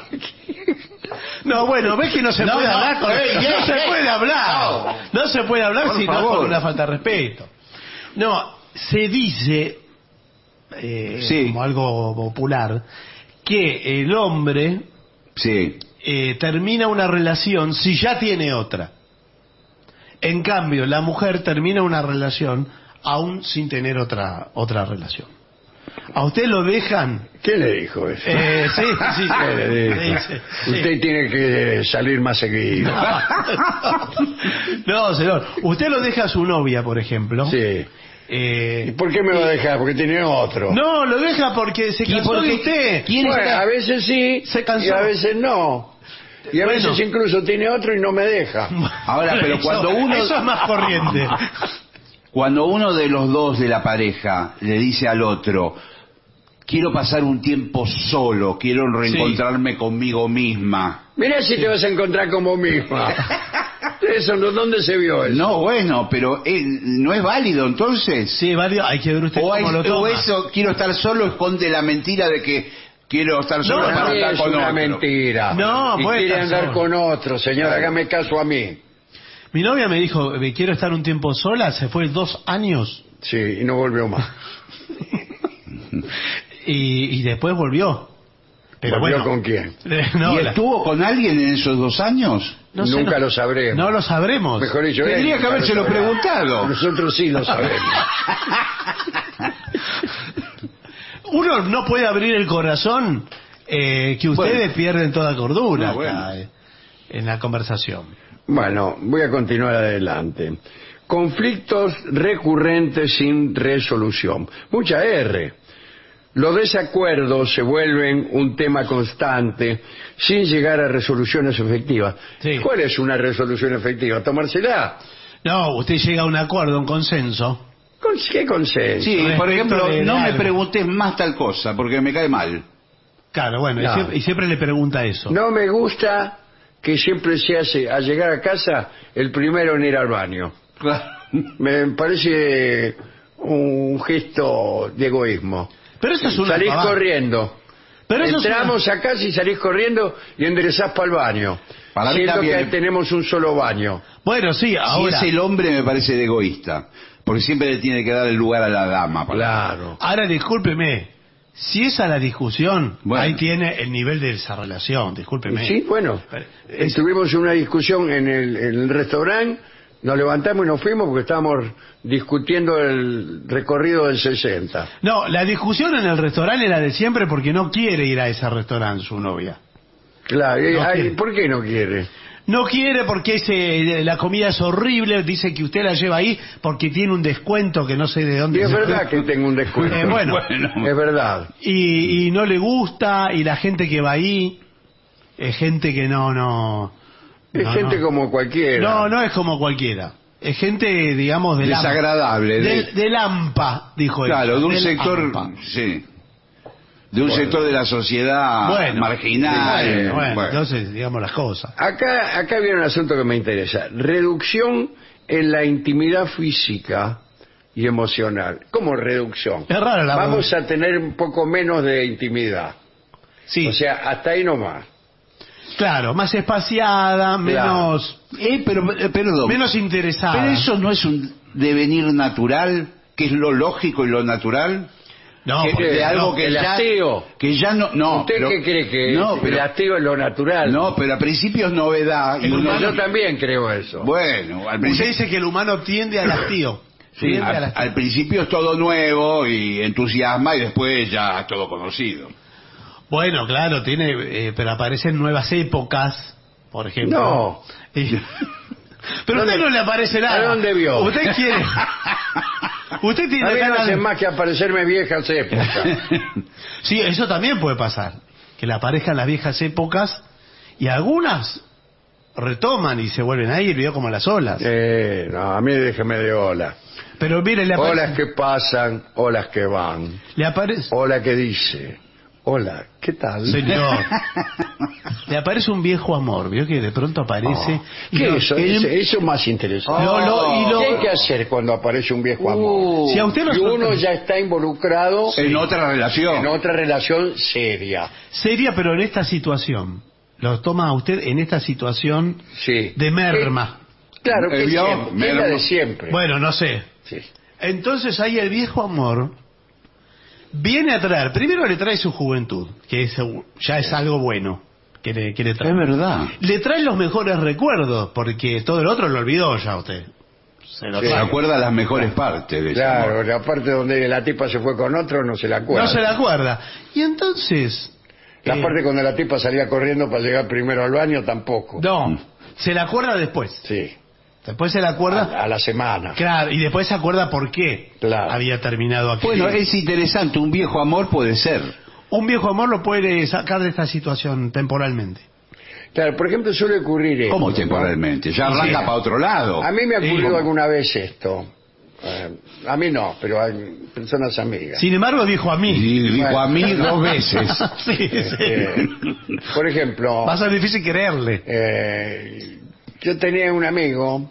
No, bueno, ves que no se No, puede no, hablar. con- ey, no ey, se ey. puede hablar. No se puede hablar Por si no es favor. por una falta de respeto. No, se dice, eh, Sí. como algo popular, que el hombre Sí. eh, termina una relación si ya tiene otra. En cambio, la mujer termina una relación aún sin tener otra otra relación. ¿A usted lo dejan? ¿Quién le dijo eso? Eh, sí, sí, ¿Qué le dijo? sí, sí, sí. Usted tiene que salir más seguido. No, señor. Usted lo deja a su novia, por ejemplo. Sí. Eh, ¿Y por qué me va a dejar? Porque tiene otro. no, lo deja porque se ¿Y cansó por de qué? usted. ¿Quién Bueno, está? a veces sí Se cansó. y a veces no. Y a Bueno. veces incluso tiene otro y no me deja. Ahora, pero Eso- cuando uno... Eso es más corriente. Cuando uno de los dos de la pareja le dice al otro, quiero pasar un tiempo solo, quiero reencontrarme conmigo misma. Mirá si te vas a encontrar como misma. Eso, ¿no? ¿Dónde se vio eso? No, bueno, pero eh, ¿no es válido entonces? Sí, varios, hay que ver usted O, cómo es- lo o toma. eso, quiero estar solo, esconde la mentira de que quiero estar solo No, para Para mí estar es con una otro. mentira. No, y puede quiere estar andar solo. con otro, señor, hágame caso a mí. Mi novia me dijo, "Eh, quiero estar un tiempo sola", se fue dos años Sí, y no volvió más. y, y después volvió. Pero ¿Volvió bueno, con quién? eh, no, ¿Y la- estuvo con alguien en esos dos años? no sé, Nunca no- lo sabremos. No lo sabremos. Mejor dicho, él Tendría que nunca lo habérselo sabrá. preguntado. Nosotros sí lo sabemos. Uno no puede abrir el corazón eh, que ustedes Bueno. pierden toda cordura No, bueno. acá, eh, en la conversación. Bueno, voy a continuar adelante. Conflictos recurrentes sin resolución. Mucha R. Los desacuerdos se vuelven un tema constante sin llegar a resoluciones efectivas. Sí. ¿Cuál es una resolución efectiva? ¿Tomársela? No, usted llega a un acuerdo, un consenso. ¿Con qué consenso? Sí, por Respecto ejemplo, de no me algo. preguntes más tal cosa, porque me cae mal. Claro, bueno, y No. siempre, y siempre le pregunta eso. No me gusta que siempre se hace, al llegar a casa, el primero en ir al baño. Me parece un gesto de egoísmo. Pero eso es una Salís pavada. corriendo. Pero eso es Entramos a casa y salís corriendo y enderezás para el baño. Para mí siendo que también. tenemos un solo baño. Bueno, sí, Si ahora, es el hombre me parece de egoísta, porque siempre le tiene que dar el lugar a la dama. para- Claro. ahora discúlpeme. Si esa es la discusión, Bueno. ahí tiene el nivel de esa relación, discúlpeme. Sí, bueno. Pero, es- Estuvimos en una discusión en el, en el restaurante, nos levantamos y nos fuimos porque estábamos discutiendo el recorrido del sesenta. No, la discusión en el restaurante era de siempre porque no quiere ir a ese restaurante su novia. Claro, y- No ay, quiere. ¿por qué no quiere? no quiere porque ese, la comida es horrible, dice que usted la lleva ahí porque tiene un descuento que no sé de dónde. Y es verdad que tengo un descuento. Eh, bueno, Bueno. Es verdad. y, y no le gusta, y la gente que va ahí es gente que no, no... Es no, gente no. como cualquiera. No, no es como cualquiera. Es gente, digamos, de Desagradable. De, de- del AMPA, dijo él. Claro, de un Del sector, AMPA. sí, de un Bueno. sector de la sociedad Bueno, marginal. Bueno, bueno, Bueno. entonces, digamos las cosas. Acá, acá viene un asunto que me interesa. Reducción en la intimidad física y emocional. ¿Cómo reducción? Es rara la Vamos a tener un poco menos de intimidad. Sí, O sea, hasta ahí nomás. claro, más espaciada, menos, Eh, pero, eh, perdón, menos interesada. pero eso no es un devenir natural, que es lo lógico y lo natural. No, que, porque- de algo no, que el ya, hastío. que ya no, no. ¿Usted pero- qué cree que no, el pero, hastío es lo natural? no, pero a principio es novedad. Y El uno- No, yo también creo eso. Bueno, al Usted principio, dice que el humano tiende al hastío. sí, Tiende al al, hastío. al principio es todo nuevo y entusiasma y después ya es todo conocido. Bueno, claro, tiene, eh, pero aparecen nuevas épocas, por ejemplo. No. Y- pero a usted ¿Dónde- no le aparece nada. ¿A dónde vio? Usted quiere. Usted A tiene mí no ganas hace de- más que aparecerme viejas épocas. Sí, eso también puede pasar. Que le aparezcan las viejas épocas y algunas retoman y se vuelven a ir, vio como las olas. Eh, no, a mí déjeme de ola. Pero mire, le Olas aparece. que pasan, olas que van. Le aparece. Ola que dice, hola, ¿qué tal? Señor. Le aparece un viejo amor, vio que de pronto aparece. y ¿Qué lo- es eso? el- Ese- Eso es más interesante. Lo- lo- y lo- ¿Qué hay que hacer cuando aparece un viejo amor? Si a usted lo Y uno sueltan- ya está involucrado En otra relación. en otra relación seria. Seria, pero en esta situación. Lo toma usted en esta situación Sí. de merma. Eh, Claro que Eh, ¿vio? siempre, que es Merma. la de siempre. Bueno, no sé. Sí. Entonces ahí el viejo amor viene a traer, primero le trae su juventud, que es, ya es algo bueno que le, que le trae. Es verdad. Le trae los mejores recuerdos, porque todo el otro lo olvidó ya usted. Se lo Sí. Se trae. acuerda las mejores partes de ese Claro, amor. la parte donde la tipa se fue con otro no se la acuerda. No se la acuerda. Y entonces... La eh, parte cuando la tipa salía corriendo para llegar primero al baño tampoco. No, se la acuerda después. Sí, Después se la acuerda... a, a la semana. Claro, y después se acuerda por qué Claro. había terminado aquí. Bueno, es interesante, un viejo amor puede ser. Un viejo amor lo puede sacar de esta situación temporalmente. Claro, por ejemplo, suele ocurrir esto. ¿Cómo ¿no? temporalmente? Ya arranca Sí. para otro lado. A mí me ha Sí, ocurrido ¿cómo? alguna vez esto. Eh, a mí no, pero hay personas amigas. Sin embargo, dijo a mí. Y dijo Bueno. a mí dos veces. Sí, sí. Eh, por ejemplo, Va a ser difícil creerle. eh, yo tenía un amigo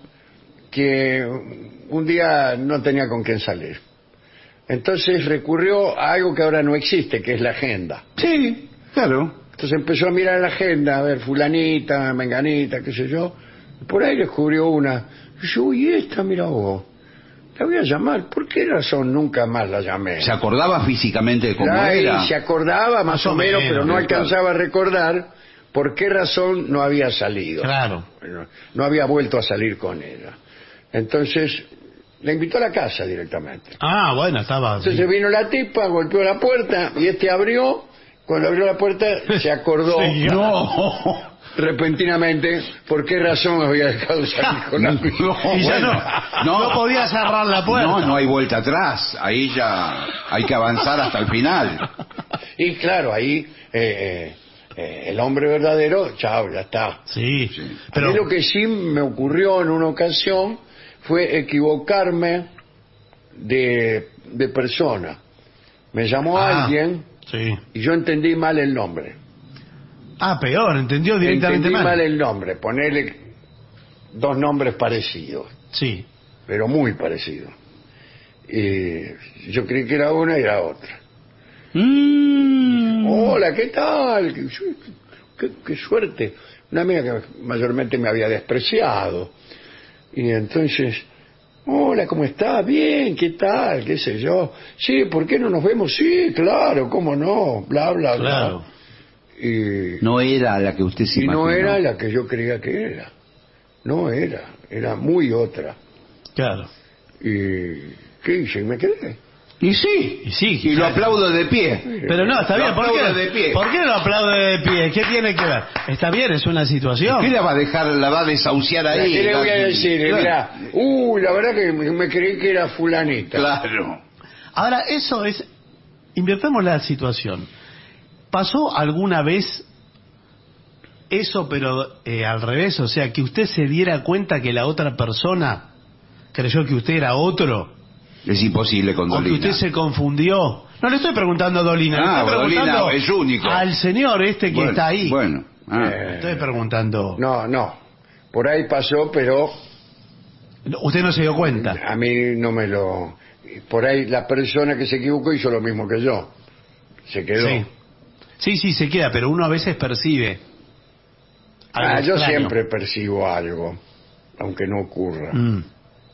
que un día no tenía con quién salir. Entonces recurrió a algo que ahora no existe, que es la agenda. Sí, claro. Entonces empezó a mirar la agenda, a ver fulanita, menganita, qué sé yo. Por ahí descubrió una. Y yo, uy, esta, mira vos. La voy a llamar. ¿Por qué razón nunca más la llamé? ¿Se acordaba físicamente de cómo Ay, era? se acordaba más, Más o o menos, menos, pero no claro. alcanzaba a recordar por qué razón no había salido. Claro. Bueno, no había vuelto a salir con ella. Entonces, la invitó a la casa directamente. Ah, bueno, estaba... Entonces vino la tipa, golpeó la puerta y este abrió. Cuando abrió la puerta se acordó Sí, No. repentinamente por qué razón había dejado salir con la No, Y ya bueno, no, no podía cerrar la puerta. No, no hay vuelta atrás. Ahí ya hay que avanzar hasta el final. Y claro, ahí eh, eh, el hombre verdadero, chao, ya está. Sí, Pero pero... lo que sí me ocurrió en una ocasión fue equivocarme de, de persona. Me llamó Ah, alguien Sí. y yo entendí mal el nombre. Ah, peor, entendió directamente Entendí mal. mal el nombre, ponerle dos nombres parecidos, Sí. pero muy parecidos. Y yo creí que era una y era otra. Mm. Hola, ¿qué tal? Qué, qué- qué suerte. Una amiga que mayormente me había despreciado. Y entonces, hola, ¿cómo estás? Bien, ¿qué tal? ¿Qué sé yo? Sí, ¿por qué no nos vemos? Sí, claro, ¿cómo no? Bla, bla, bla. Claro. Y, No era la que usted se y no imaginó. era la que yo creía que era. No era, era muy otra. Claro. Y, ¿qué hice? Y me quedé. Y sí, Y sí, y lo claro. aplaudo de pie. Pero no, está Lo bien. ¿Por qué, aplaudo de pie. ¿Por qué lo aplaude de pie? ¿Qué tiene que ver? Está bien, es una situación. ¿Qué la va a dejar, la va a desahuciar ahí? ¿Qué le voy a La- decir? Claro. Mira, uy, la verdad que me me creí que era fulanita. Claro. Ahora, eso es... Invertamos la situación. ¿Pasó alguna vez eso, pero eh, al revés? O sea, que usted se diera cuenta que la otra persona creyó que usted era otro, Es imposible con o que Dolina. usted se confundió. No le estoy preguntando a Dolina, le Ah, estoy Dolina preguntando es único. al señor este que Bueno, está ahí. Bueno. Ah. Eh, Le estoy preguntando. No, no. Por ahí pasó, pero Usted no se dio cuenta. a mí no me lo... Por ahí la persona que se equivocó hizo lo mismo que yo. Se quedó. Sí. Sí, sí, se queda, pero uno a veces percibe. algo Ah, yo extraño. siempre percibo algo, aunque no ocurra. Mm.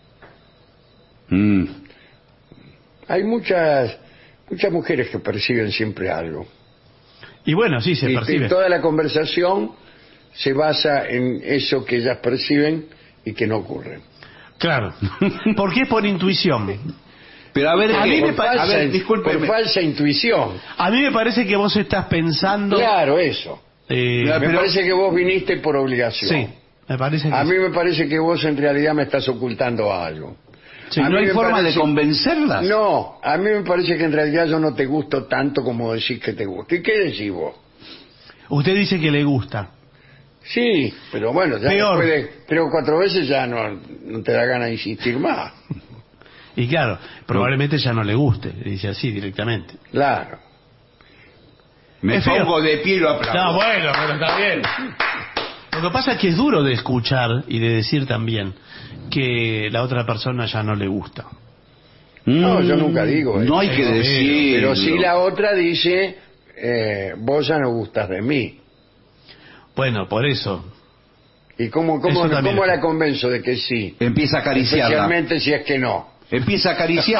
Mm. Hay muchas muchas mujeres que perciben siempre algo. Y bueno, sí, se y, percibe. y toda la conversación se basa en eso que ellas perciben y que no ocurre. Claro. Porque es por intuición. Pero a ver, A ¿qué? mí me Por pa- falsa, a ver, por discúlpeme. falsa intuición. A mí me parece que vos estás pensando... Claro, eso. eh, Claro, Me pero- parece que vos viniste por obligación. sí, me parece que A sí. mí me parece que vos en realidad me estás ocultando algo. Sí, a ¿No mí hay me forma parece- de convencerlas? No, a mí me parece que en realidad yo no te gusto tanto como decís que te gusto. ¿Y qué decís vos? Usted dice que le gusta. Sí, pero bueno, ya Peor. después de tres o cuatro veces ya no, no te da ganas de insistir más. Y claro, probablemente ya no le guste. Dice así directamente. Claro. Me Es feo. pongo de pie y lo aplaudo. No, bueno, pero está bien. Lo que pasa es que es duro de escuchar y de decir también que la otra persona ya no le gusta. No, Mm. yo nunca digo eso. No hay que Pero- decir. Pero si la otra dice, eh, vos ya no gustas de mí. Bueno, por eso. ¿Y cómo, cómo, Eso también. cómo la convenzo de que sí? Empieza a acariciarla. Especialmente si es que no. Empieza a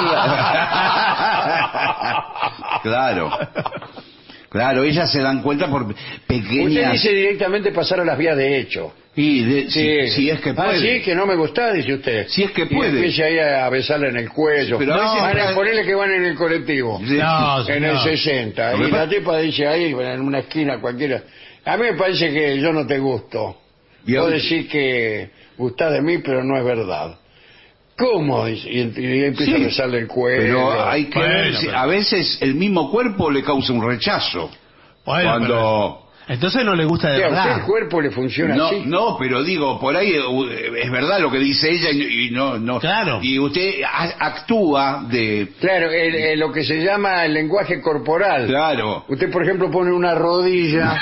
acariciarla. Claro. Claro, ellas se dan cuenta por Usted pequeñas... dice directamente pasar a las vías de hecho. Y de- si, si es que Ah, puede. sí, que no me gusta, dice usted. Si es que Y puede. empieza ahí a besarle en el cuello. Pero a no, veces- van a ponerle que van en el colectivo. Sí. No, En el señor. sesenta. No me Y pa- la tipa dice ahí, en una esquina cualquiera. A mí me parece que yo no te gusto. Y Vos aún- decís que gustás de mí, pero no es verdad. ¿Cómo? Dice, Y, y empieza Sí. a besarle el cuello. Pero hay que Bueno, ver si- pero- a veces el mismo cuerpo le causa un rechazo. Bueno, Cuando... pero- entonces no le gusta de ¿Qué, ¿A usted el verdad. cuerpo le funciona No, así? no, pero digo, por ahí eh, es verdad lo que dice ella y, y no, no. Claro. Y usted a- actúa de, Claro, el- el- lo que se llama el lenguaje corporal. claro. Usted, por ejemplo, pone una rodilla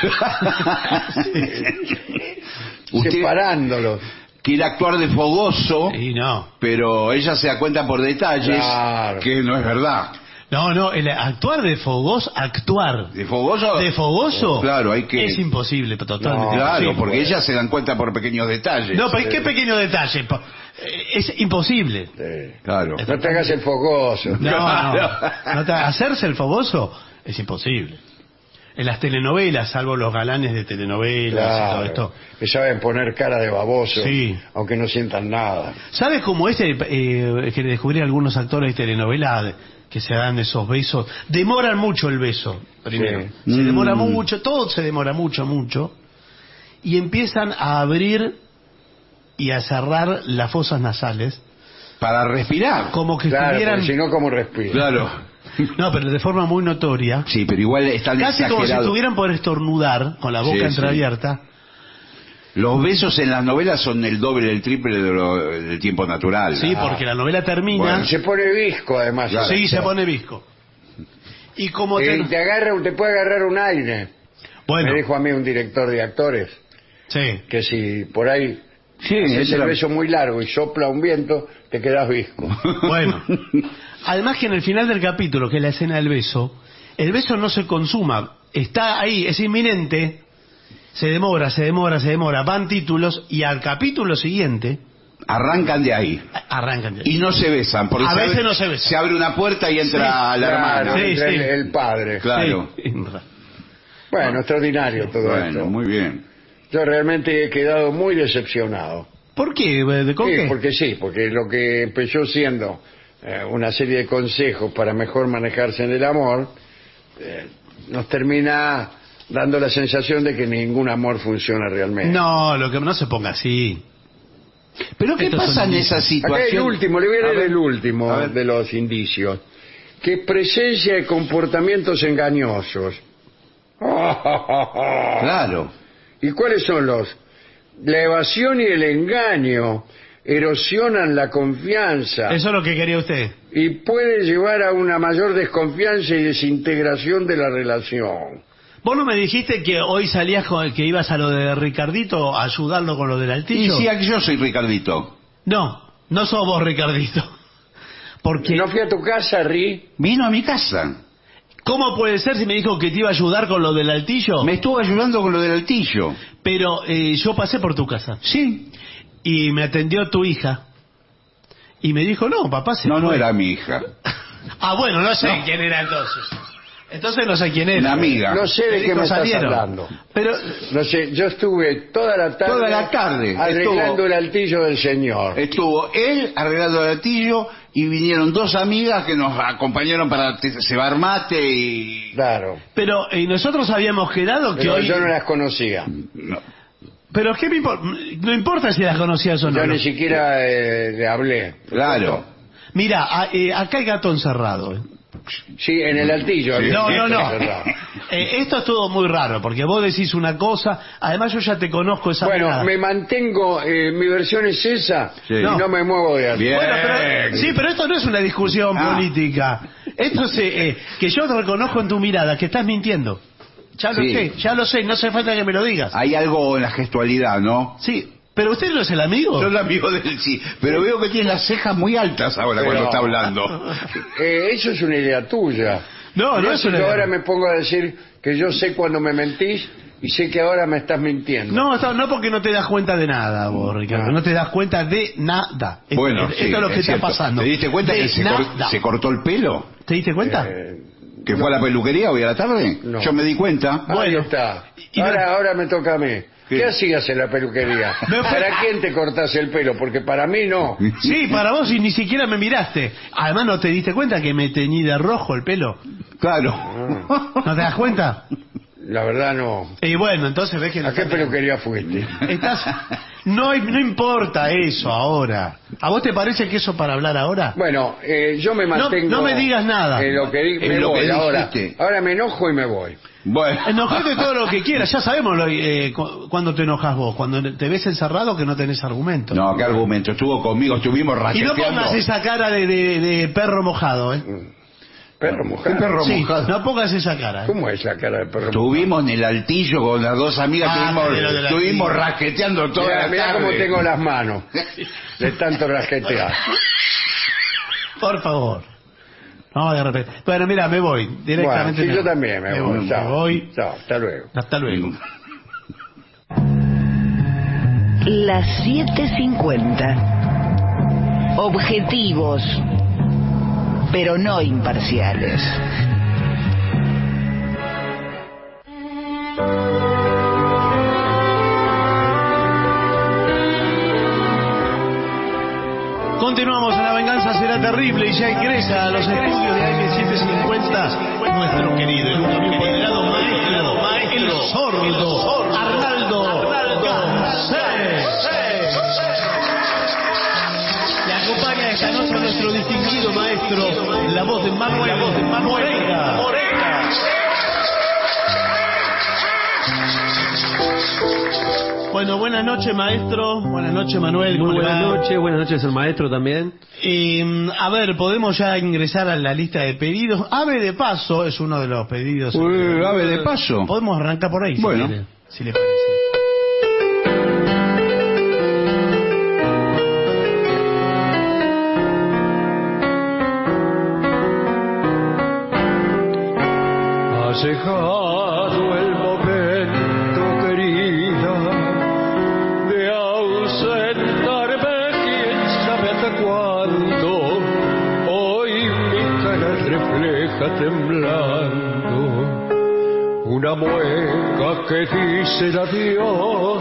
Usted separándolos. quiere actuar de fogoso, Y no. pero ella se da cuenta por detalles Claro. que no es verdad. No, no, el actuar de fogoso, actuar De fogoso. de fogoso Claro, hay que. es imposible, totalmente. No, Claro, imposible. porque ellas se dan cuenta por pequeños detalles. No, pero qué pequeño detalle. po- eh, Es imposible. Sí. Claro. No te hagas el fogoso. No, no. No te- hacerse el fogoso es imposible. En las telenovelas, salvo los galanes de telenovelas y todo Claro. esto. Que saben poner cara de baboso, Sí. aunque no sientan nada. ¿Sabes cómo es el, eh, que descubrí algunos actores de telenovela que se dan esos besos? Demoran mucho el beso, primero. Sí. Se Mm. demora mucho, todo se demora mucho, mucho. Y empiezan a abrir y a cerrar las fosas nasales, Para respirar. como que Claro, estuvieran... porque si no, ¿cómo respira? Claro. No, pero de forma muy notoria. Sí, pero igual están Casi como si exagerados. estuvieran por estornudar, con la boca Sí, entreabierta. Los besos en las novelas son el doble, el triple de lo- del tiempo natural. Sí, Ah. porque la novela termina... Bueno, Y se pone visco, además. Claro. sí, se pone visco. Y como... Y te- te agarra, te puede agarrar un aire. Bueno, Me dijo a mí un director de actores sí. que si por ahí Sí, haces esa el la- beso muy largo y sopla un viento, te quedas visco. Bueno, además que en el final del capítulo, que es la escena del beso, el beso no se consuma, está ahí, es inminente, se demora, se demora, se demora, van títulos y al capítulo siguiente Arrancan de ahí. arrancan. de ahí. Y no se besan. Porque A se veces abre, no se besan. Se abre una puerta y entra Sí, la Claro, hermana. Sí, entra sí. el, el padre. Claro. Sí. Bueno, extraordinario todo Bueno, esto. muy bien. Yo realmente he quedado muy decepcionado. ¿Por qué? ¿De con Sí, qué? porque sí, porque lo que empezó siendo eh, una serie de consejos para mejor manejarse en el amor, eh, nos termina dando la sensación de que ningún amor funciona realmente. No, lo que no se ponga así. Pero ¿qué Estos pasa son en indicios. esa Acá el situación? último, le voy a leer ver, el último a ver. de los indicios, que es presencia de comportamientos engañosos. Claro. ¿Y cuáles son los? La evasión y el engaño erosionan la confianza Eso es lo que quería usted. y pueden llevar a una mayor desconfianza y desintegración de la relación. ¿Vos no me dijiste que hoy salías con, que ibas a lo de Ricardito a ayudarlo con lo del Y altillo? si yo soy Ricardito. No, no sos vos, Ricardito. Porque, ¿No fui a tu casa, Ri? Vino a mi casa. ¿cómo puede ser si me dijo que te iba a ayudar con lo del altillo? Me estuvo ayudando con lo del altillo. Pero eh, yo pasé por tu casa. Sí. Y me atendió tu hija. Y me dijo, no, papá se No, no fue. era mi hija. Ah, bueno, no sé No. quién era entonces. Entonces no sé quién era. Una amiga. No sé de Me qué dijo, me estás salieron. hablando. Pero, No sé, yo estuve toda la tarde, Toda la tarde arreglando estuvo- el altillo del señor. Estuvo él arreglando el altillo y vinieron dos amigas que nos acompañaron para te- cebar mate y... Claro. pero eh, nosotros habíamos quedado que Pero hoy... yo no las conocía. No. Pero ¿qué me importa? No importa si las conocías o no. Yo no. ni siquiera eh, le hablé. Claro. Mira, a- eh, acá hay gato encerrado. eh. Sí, en el altillo. había No, un no, no. encerrado. Eh, esto es todo muy raro, porque vos decís una cosa, además yo ya te conozco esa Bueno, mirada. me mantengo, eh, mi versión es esa Sí. y No. no me muevo de ahí. Bien. Bueno, pero, sí, pero esto no es una discusión Ah. política. Esto es eh, eh, que yo te reconozco en tu mirada, que estás mintiendo. Ya lo Sí. sé, ya lo sé, no hace falta que me lo digas. Hay algo en la gestualidad, ¿no? Sí, pero usted no es el amigo. Yo el amigo del sí, pero veo que tiene las cejas muy altas ahora Pero- cuando está hablando. Eh, eso es una idea tuya. No, no Yo es una yo idea. ahora me pongo a decir que yo sé cuando me mentís y sé que ahora me estás mintiendo. No, está- no porque no te das cuenta de nada, vos, Ricardo. Ah. No te das cuenta de nada. Esto- Bueno, esto sí, es lo que está cierto. pasando. ¿Te diste cuenta De que se, cor- nada. se cortó el pelo? ¿Te diste cuenta? Eh, ¿Que fue a la peluquería hoy a la tarde? No. Yo me di cuenta. Ahí Bueno. está. Y- y ahora, no- ahora me toca a mí. ¿Qué, ¿Qué? hacías en la peluquería? Me- ¿Para quién te cortás el pelo? Porque para mí no. Sí, para vos y ni siquiera me miraste. Además, ¿no te diste cuenta que me teñí de rojo el pelo? Claro. ¿No te das cuenta? La verdad no. Y bueno, entonces ves que... no ¿A qué está- peluquería fuiste? Estás... No, hay- no importa eso ahora. ¿A vos te parece que eso para hablar ahora? Bueno, eh, yo me mantengo... no me digas nada. En lo que di- En me lo que voy ahora. dijiste. Ahora me enojo y me voy. Bueno. Enojate todo lo que quieras. Ya sabemos lo, eh, cu- cuando te enojas vos. Cuando te ves encerrado que no tenés argumento. No, qué argumento. Estuvo conmigo, estuvimos Y no raqueteando. pongas esa cara de, de- de perro mojado, ¿eh? Perro ¿Qué mojado. perro Sí, mojado? no pongas esa cara. ¿eh? ¿Cómo es la cara de perro mojado? Estuvimos en el altillo con las dos amigas, Ah, estuvimos, de lo del estuvimos altillo. raqueteando toda Mira, la mira tarde. cómo tengo las manos. De tanto rasquetear. Por favor. No, de repente. Bueno, mira, me voy. Bueno, Directamente. sí, me yo voy. también me, Me voy. voy. Chao. Me voy. Chao, hasta luego. Hasta luego. Las siete cincuenta. Objetivos, pero no imparciales. Continuamos en La Venganza Será Terrible y ya ingresa a los estudios de A M setecientos cincuenta nuestro querido, el único empoderado maestro, el sordo Arnaldo Gansés. Le acompaña esta noche nuestro distinguido maestro, la voz de Manuel, la voz de Moreira. Bueno, buenas noches, maestro. Buenas noches, Manuel. ¿Cómo Muy le buenas va? noches, buenas noches el maestro también. Eh, a ver, podemos ya ingresar a la lista de pedidos. Ave de paso es uno de los pedidos. Uy, ave de paso. Podemos arrancar por ahí. si Bueno. quiere, si le parece. Ha llegado el momento, querida, de ausentarme, quién sabe hasta cuándo. Hoy mi cara refleja temblando una mueca que dice el adiós,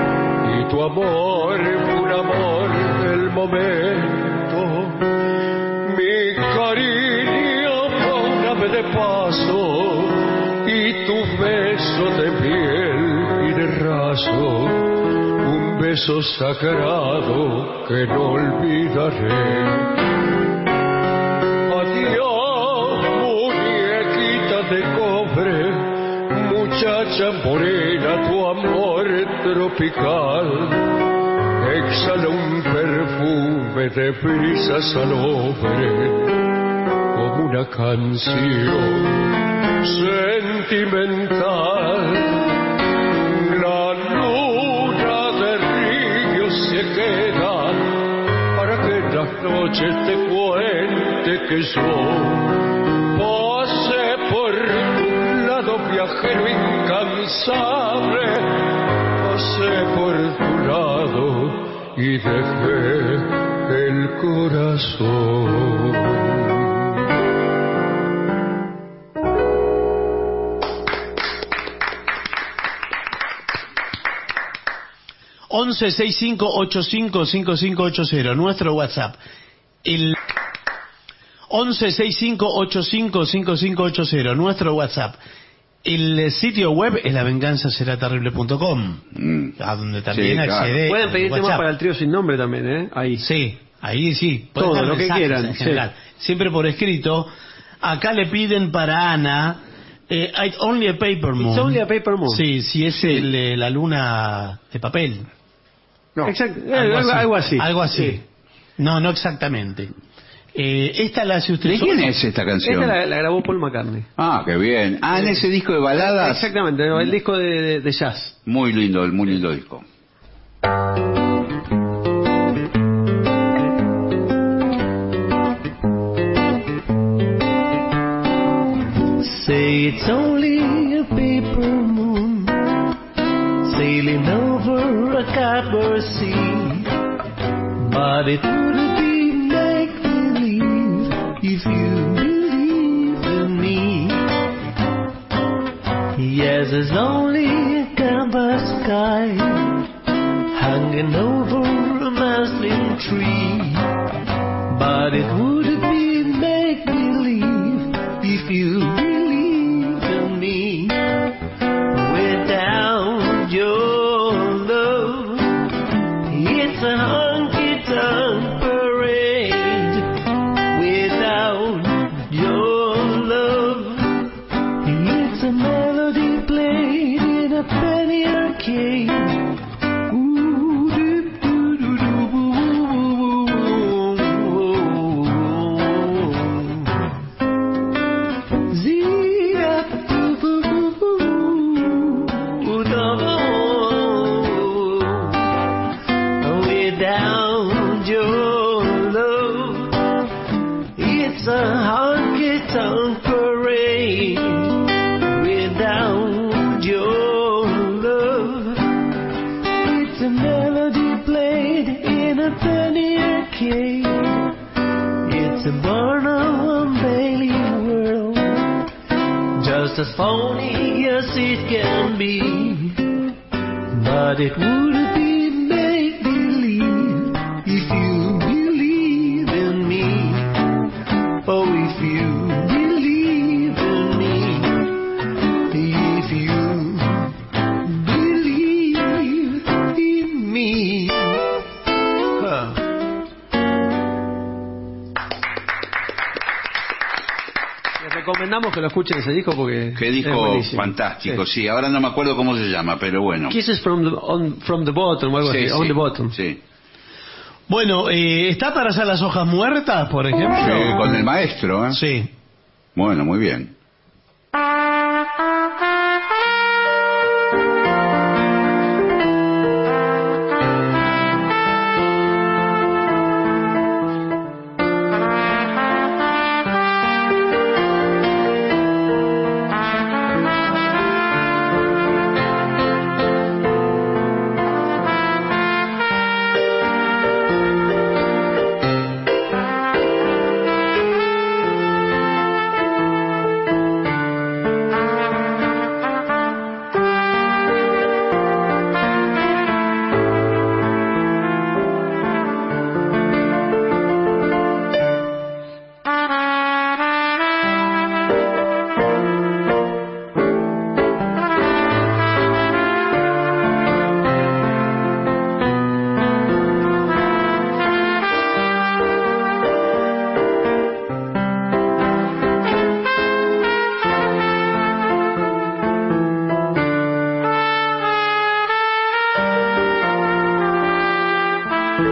y tu amor fue un amor del momento. corazón, un beso sagrado que no olvidaré. Adiós, muñequita de cobre, muchacha morena, tu amor tropical exhala un perfume de brisa salobre, como una canción sentimental. La luna de río se queda para que en las noches te cuente que yo pasé por tu lado viajero incansable, pasé por tu lado y dejé el corazón. once sesenta y cinco ochenta y cinco cincuenta y cinco ochenta, nuestro WhatsApp. El once sesenta y cinco ochenta y cinco cincuenta y cinco ochenta, nuestro WhatsApp. El sitio web es la venganza será terrible punto com, mm. a donde también sí, accede. Claro. Pueden pedir temas para el trío sin nombre también, ¿eh? Ahí. Sí, ahí sí. Todo lo que quieran. En general. Sí. Siempre por escrito. Acá le piden para Ana. Eh, It's only a paper moon. It's only a paper moon. Sí, si es el, eh, la luna de papel. No. Exacto. Algo, algo, algo así. Algo así. Sí. No, no exactamente. Eh, esta la hace usted. ¿De quién es esta canción? Esta la, la grabó Paul McCartney. Ah, qué bien. Ah, en ese disco de baladas. Exactamente, el disco de, de, de jazz. Muy lindo, muy lindo disco. Say it's only a paper moon sailing over a copper sea, but it would be make-believe if you believe in me. Yes, there's only a canvas sky hanging over a muslin tree, but it would be make-believe if you believe in me. Without your love, it's a honky-tonk parade. Without your love, it's a melody played in a penny arcade. Ooh, doo, doo, doo, doo, boo, without your love, it's a honky-tonk parade. Without your love, it's a melody played in a penny arcade. It's a Barnum and Bailey world, just as phony as it can be, but it would be make-believe if you believe in me. Oh, if you believe in me, if you believe in me. Huh. Les recomendamos que lo escuchen ese disco porque qué disco fantástico, sí. sí. Ahora no me acuerdo cómo se llama, pero bueno. Kisses from the, on, from the bottom o algo sí, así, sí, on the bottom. Sí. Bueno, eh, ¿está para hacer las hojas muertas, por ejemplo? Sí, con el maestro, ¿eh? Sí. Bueno, muy bien.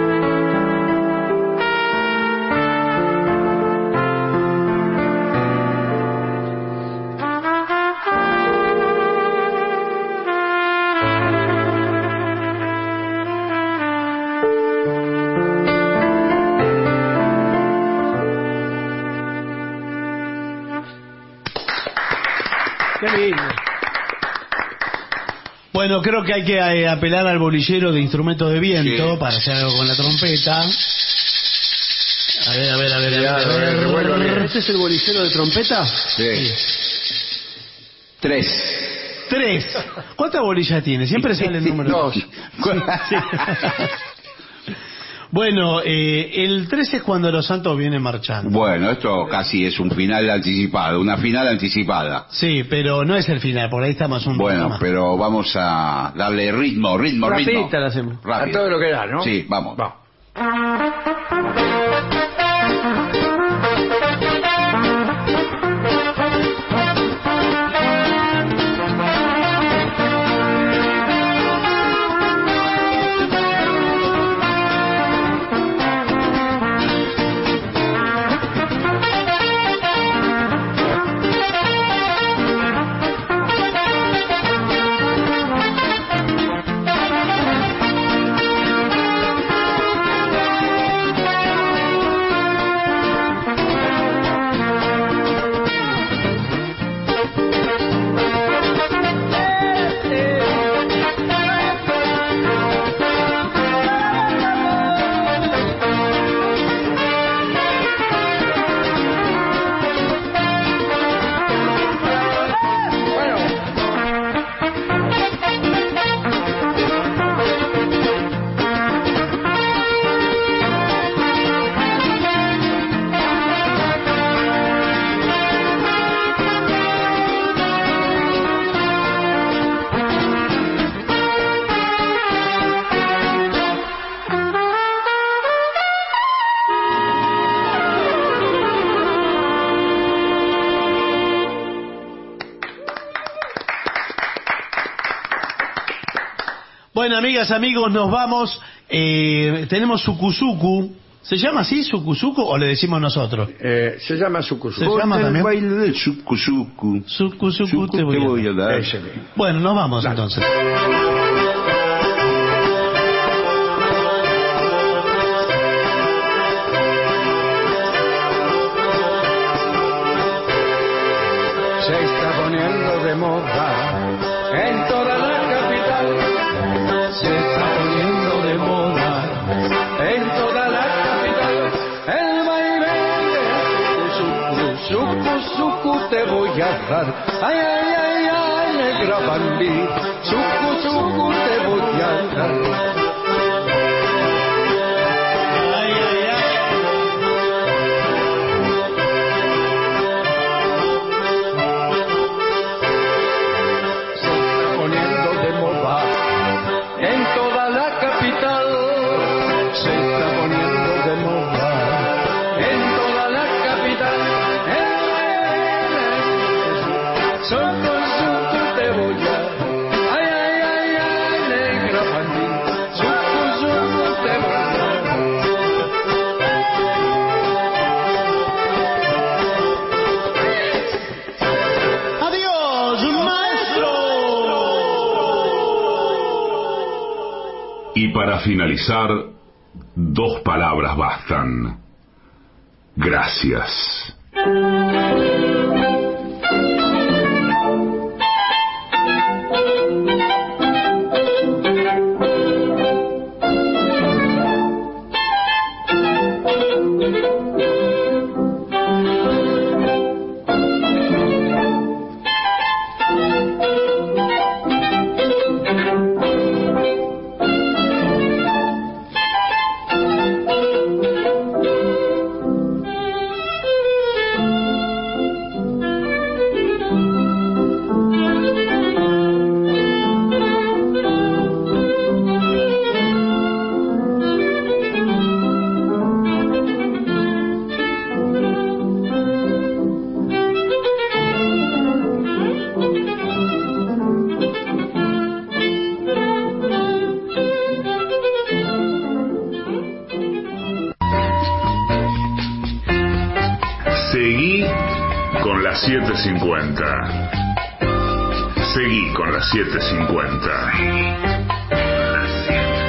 Bueno, creo que hay que eh, apelar al bolillero de instrumentos de viento, sí, para hacer algo con la trompeta. A ver, a ver, a ver, a ver. A ver, a ver, bueno, bien. ¿Este es el bolillero de trompeta? Sí. sí. Tres. Tres. ¿Cuántas bolillas tiene? Siempre sale el número dos. Sí. Bueno, eh, el tres es cuando los santos vienen marchando. Bueno, esto casi es un final anticipado, una final anticipada. Sí, pero no es el final, por ahí estamos un Bueno, más. Pero vamos a darle ritmo, ritmo, Rapidita ritmo. la hacemos. Rápido. A todo lo que da, ¿no? Sí, vamos. Va. Bueno, amigas, amigos, nos vamos. Eh, tenemos Sukusuku. ¿Se llama así, Sukusuku, o le decimos nosotros? Eh, se llama Sukusuku. ¿Se llama también? El baile del Sukusuku. Sukusuku te voy, te voy a dar. Ese mismo. Bueno, nos vamos Dale. entonces. Se está poniendo de moda en toda la capital. Se está poniendo de moda en toda la capital. El baile de suku, suku, suku te voy a dar. Ay, ay, ay, ay, negra bandí. Suku, suku te voy a dar. Y para finalizar, dos palabras bastan. Gracias. Seguí con las siete cincuenta. Seguí con las siete cincuenta. Las siete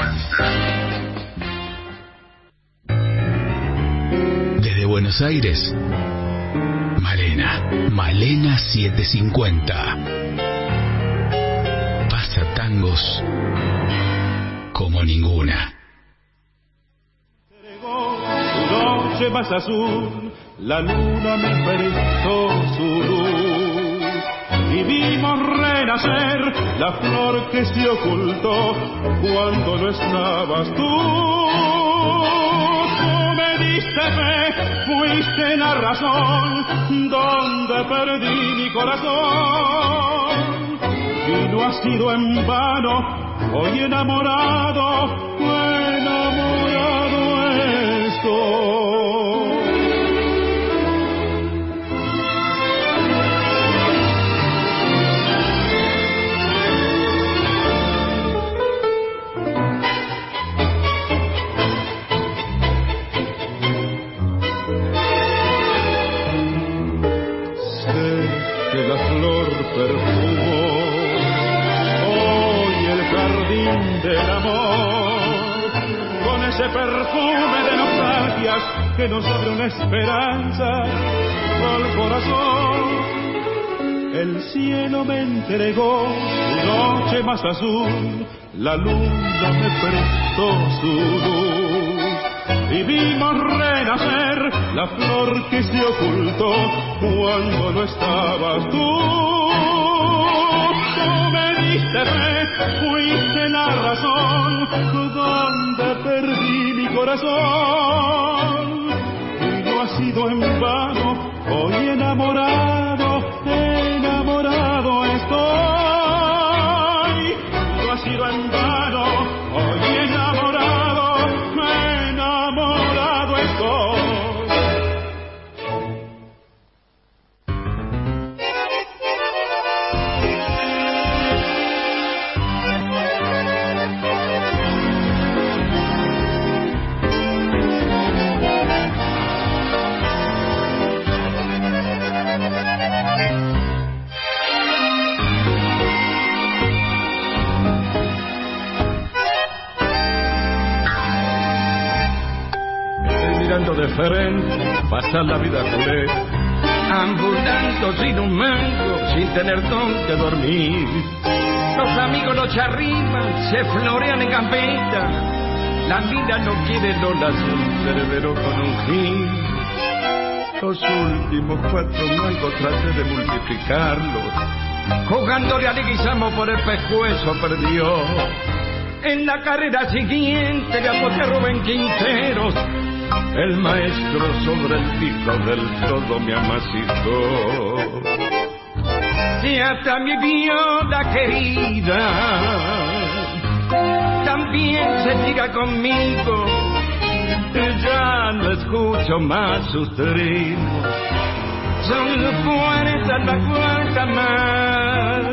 cincuenta. Desde Buenos Aires, Malena, Malena setecientos cincuenta. Pasa tangos como ninguna. Su noche más azul, la luna me prestó su luz y vimos renacer la flor que se ocultó cuando no estabas tú. Tú me diste fe, fuiste la razón donde perdí mi corazón y no ha sido en vano, hoy enamorado, enamorado estoy. Perfumó hoy el jardín del amor, con ese perfume de nostalgias que nos abre una esperanza al corazón. El cielo me entregó su noche más azul, la luna me prestó su luz y vimos renacer la flor que se ocultó cuando no estabas tú. Tú me diste fe, fuiste la razón donde perdí mi corazón y no ha sido en vano, hoy enamorado, enamorado estoy. No ha sido en vano, hoy enamorado, enamorado estoy. De frente, pasar la vida culé, ambulando sin un mango, sin tener dónde dormir. Los amigos no se arriman, se florean en gambeta. La vida no quiere lolas, un cerebro con un gil. Los últimos cuatro mangos traté de multiplicarlos, jugándole a Leguizamo por el pescuezo perdió. En la carrera siguiente le aposté a Rubén Quinteros. El maestro sobre el pico del todo me amacizó. Y hasta mi viola querida también se tira conmigo. Ya no escucho más sus trinos, son fuerzas la cuarta más.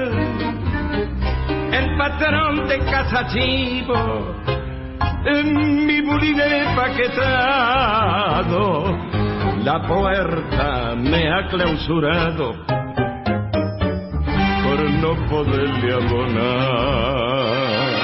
El patrón de Casa Chivo, en mi bulín empaquetado, la puerta me ha clausurado por no poderle abonar.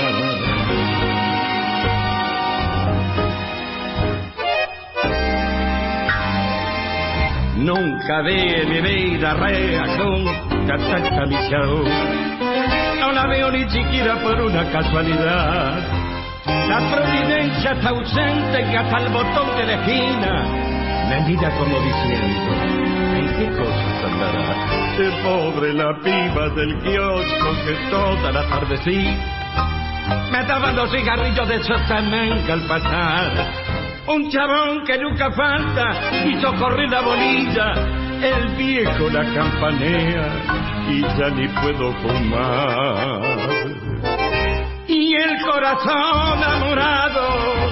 Nunca vi en mi vida reacción tanta misión. No la veo ni siquiera por una casualidad. La providencia está ausente que hasta el botón de la esquina me mira como diciendo, ¿en qué cosas andará? Qué pobre la piba del kiosco que toda la tarde sí me daban los cigarrillos de Sotamanga al pasar. Un chabón que nunca falta hizo correr la bolilla, el viejo la campanea y ya ni puedo fumar. Y el corazón enamorado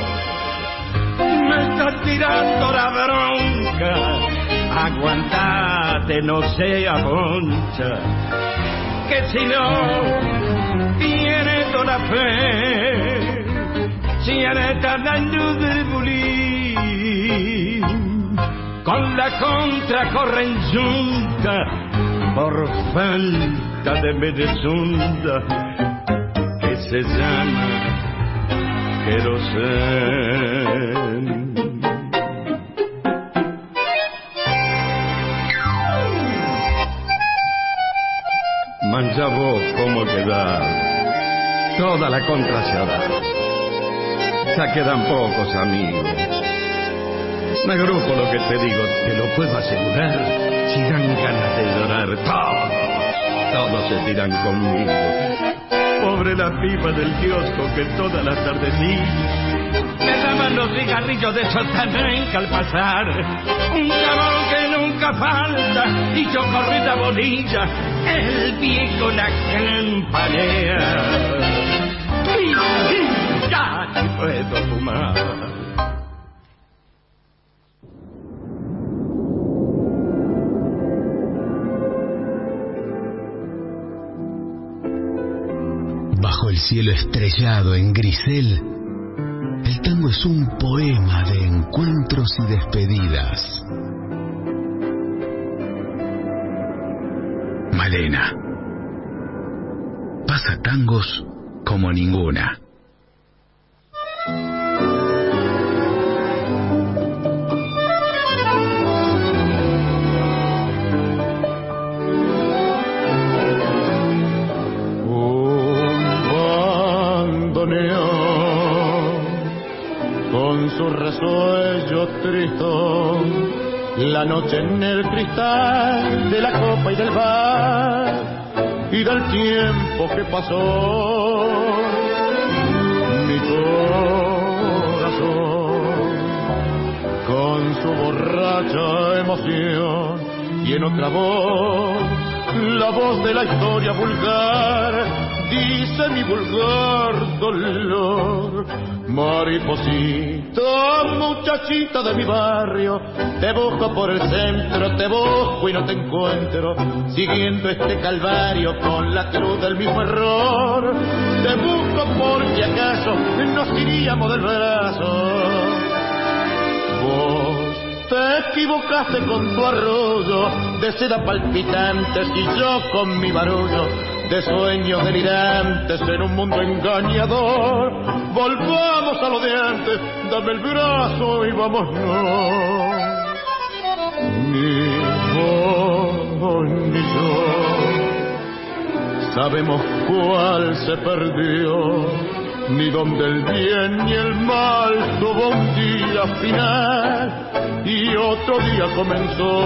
me está tirando la bronca. Aguantate, no sea boncha, que si no pierdo la fe. Si eres tan año de bulín, con la la contra corren junta por falta de medezunda que se llama querosén. Mancha vos cómo quedar, toda la contra se hará. Ya quedan pocos amigos. Me agrupo lo que te digo, te lo puedo asegurar. Si dan ganas de llorar, todos, todos se tiran conmigo. Pobre la pipa del kiosco que toda la tarde vi. Me daban los cigarrillos de sotanenca al pasar. Un cabrón que nunca falta y yo corrida bolilla. El viejo la campanea. Y ya te puedo fumar. Bajo el cielo estrellado en grisel, el tango es un poema de encuentros y despedidas. Malena pasa tangos como ninguna. Su resuello tristón, la noche en el cristal de la copa y del bar y del tiempo que pasó. Mi corazón con su borracha emoción y en otra voz, la voz de la historia vulgar, dice mi vulgar dolor. Mariposita, muchachita de mi barrio, te busco por el centro, te busco y no te encuentro, siguiendo este calvario con la cruz del mismo error. Te busco porque acaso nos iríamos del brazo. Vos te equivocaste con tu arrullo de seda palpitantes y yo con mi barullo de sueños delirantes en un mundo engañador. Volvamos a lo de antes, dame el brazo y vámonos. Ni vos ni yo sabemos cuál se perdió, ni dónde el bien ni el mal tuvo un día final y otro día comenzó.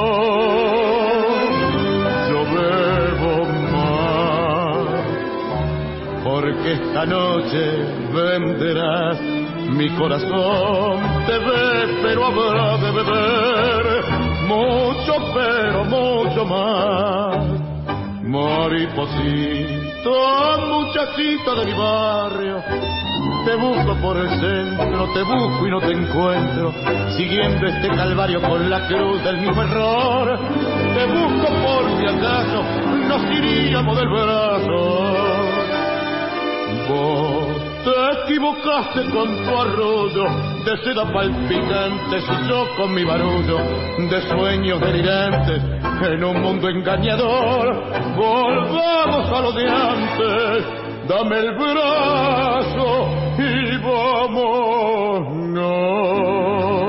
Yo bebo porque esta noche venderás mi corazón, te ve pero habrá de beber mucho pero mucho más. Mariposita, muchachita de mi barrio, te busco por el centro, te busco y no te encuentro, siguiendo este calvario con la cruz del mismo error. Te busco por si acaso nos iríamos del brazo. Vos te equivocaste con tu arrullo de seda palpitante y yo con mi barullo de sueños delirantes en un mundo engañador. Volvamos a lo de antes, dame el brazo y vámonos.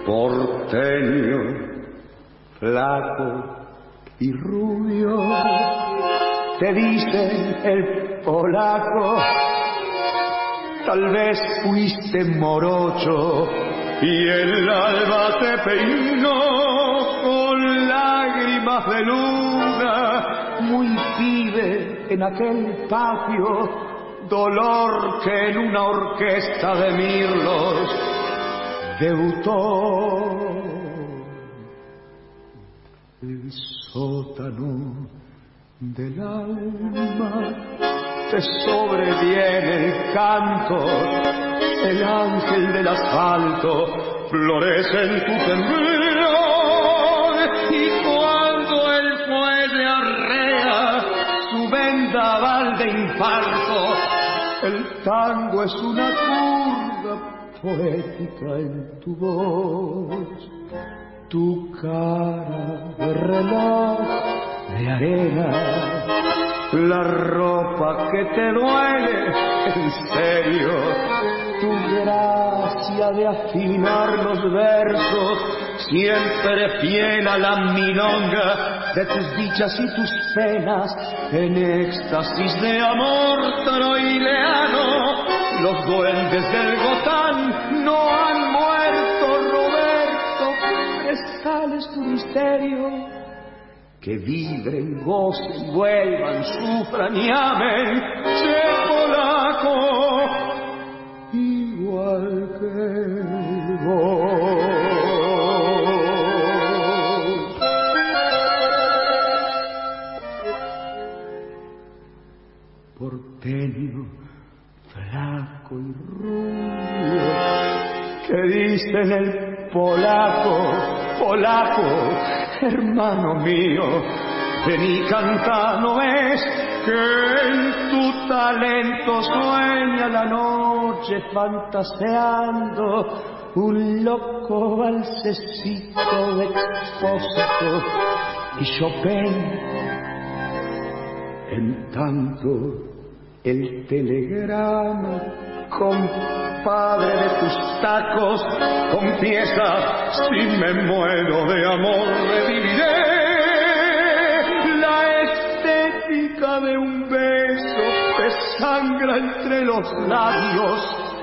porteño, flaco y rubio, te dicen el polaco, tal vez fuiste morocho y el alba te peinó con lágrimas de luna, muy pibe en aquel patio, dolor que en una orquesta de mirlos debutó. El sótano del alma te sobreviene el canto, el ángel del asfalto florece en tu temblor, y cuando el fuelle arrea su vendaval de infarto, el tango es una curva poética en tu voz. Tu cara de reloj de arena, la ropa que te duele en serio, tu gracia de afinar los versos, siempre fiel a la milonga de tus dichas y tus penas, en éxtasis de amor troileano. Los duendes del Gotán no han muerto, Roberto, prestales tu misterio, que vibren, gocen, vuelvan, sufran y amen, sé polaco, igual que vos. Porteño, flaco y rubio, que dicen el polaco, polaco, hermano mío, vení canta, ¿no ves que en tu talento sueña la noche fantaseando un loco balsecito de expósito y Chopin? En tanto el telegrama, compadre de tus tacos, confiesa, si me muero de amor reviviré la estética de un beso que sangra entre los labios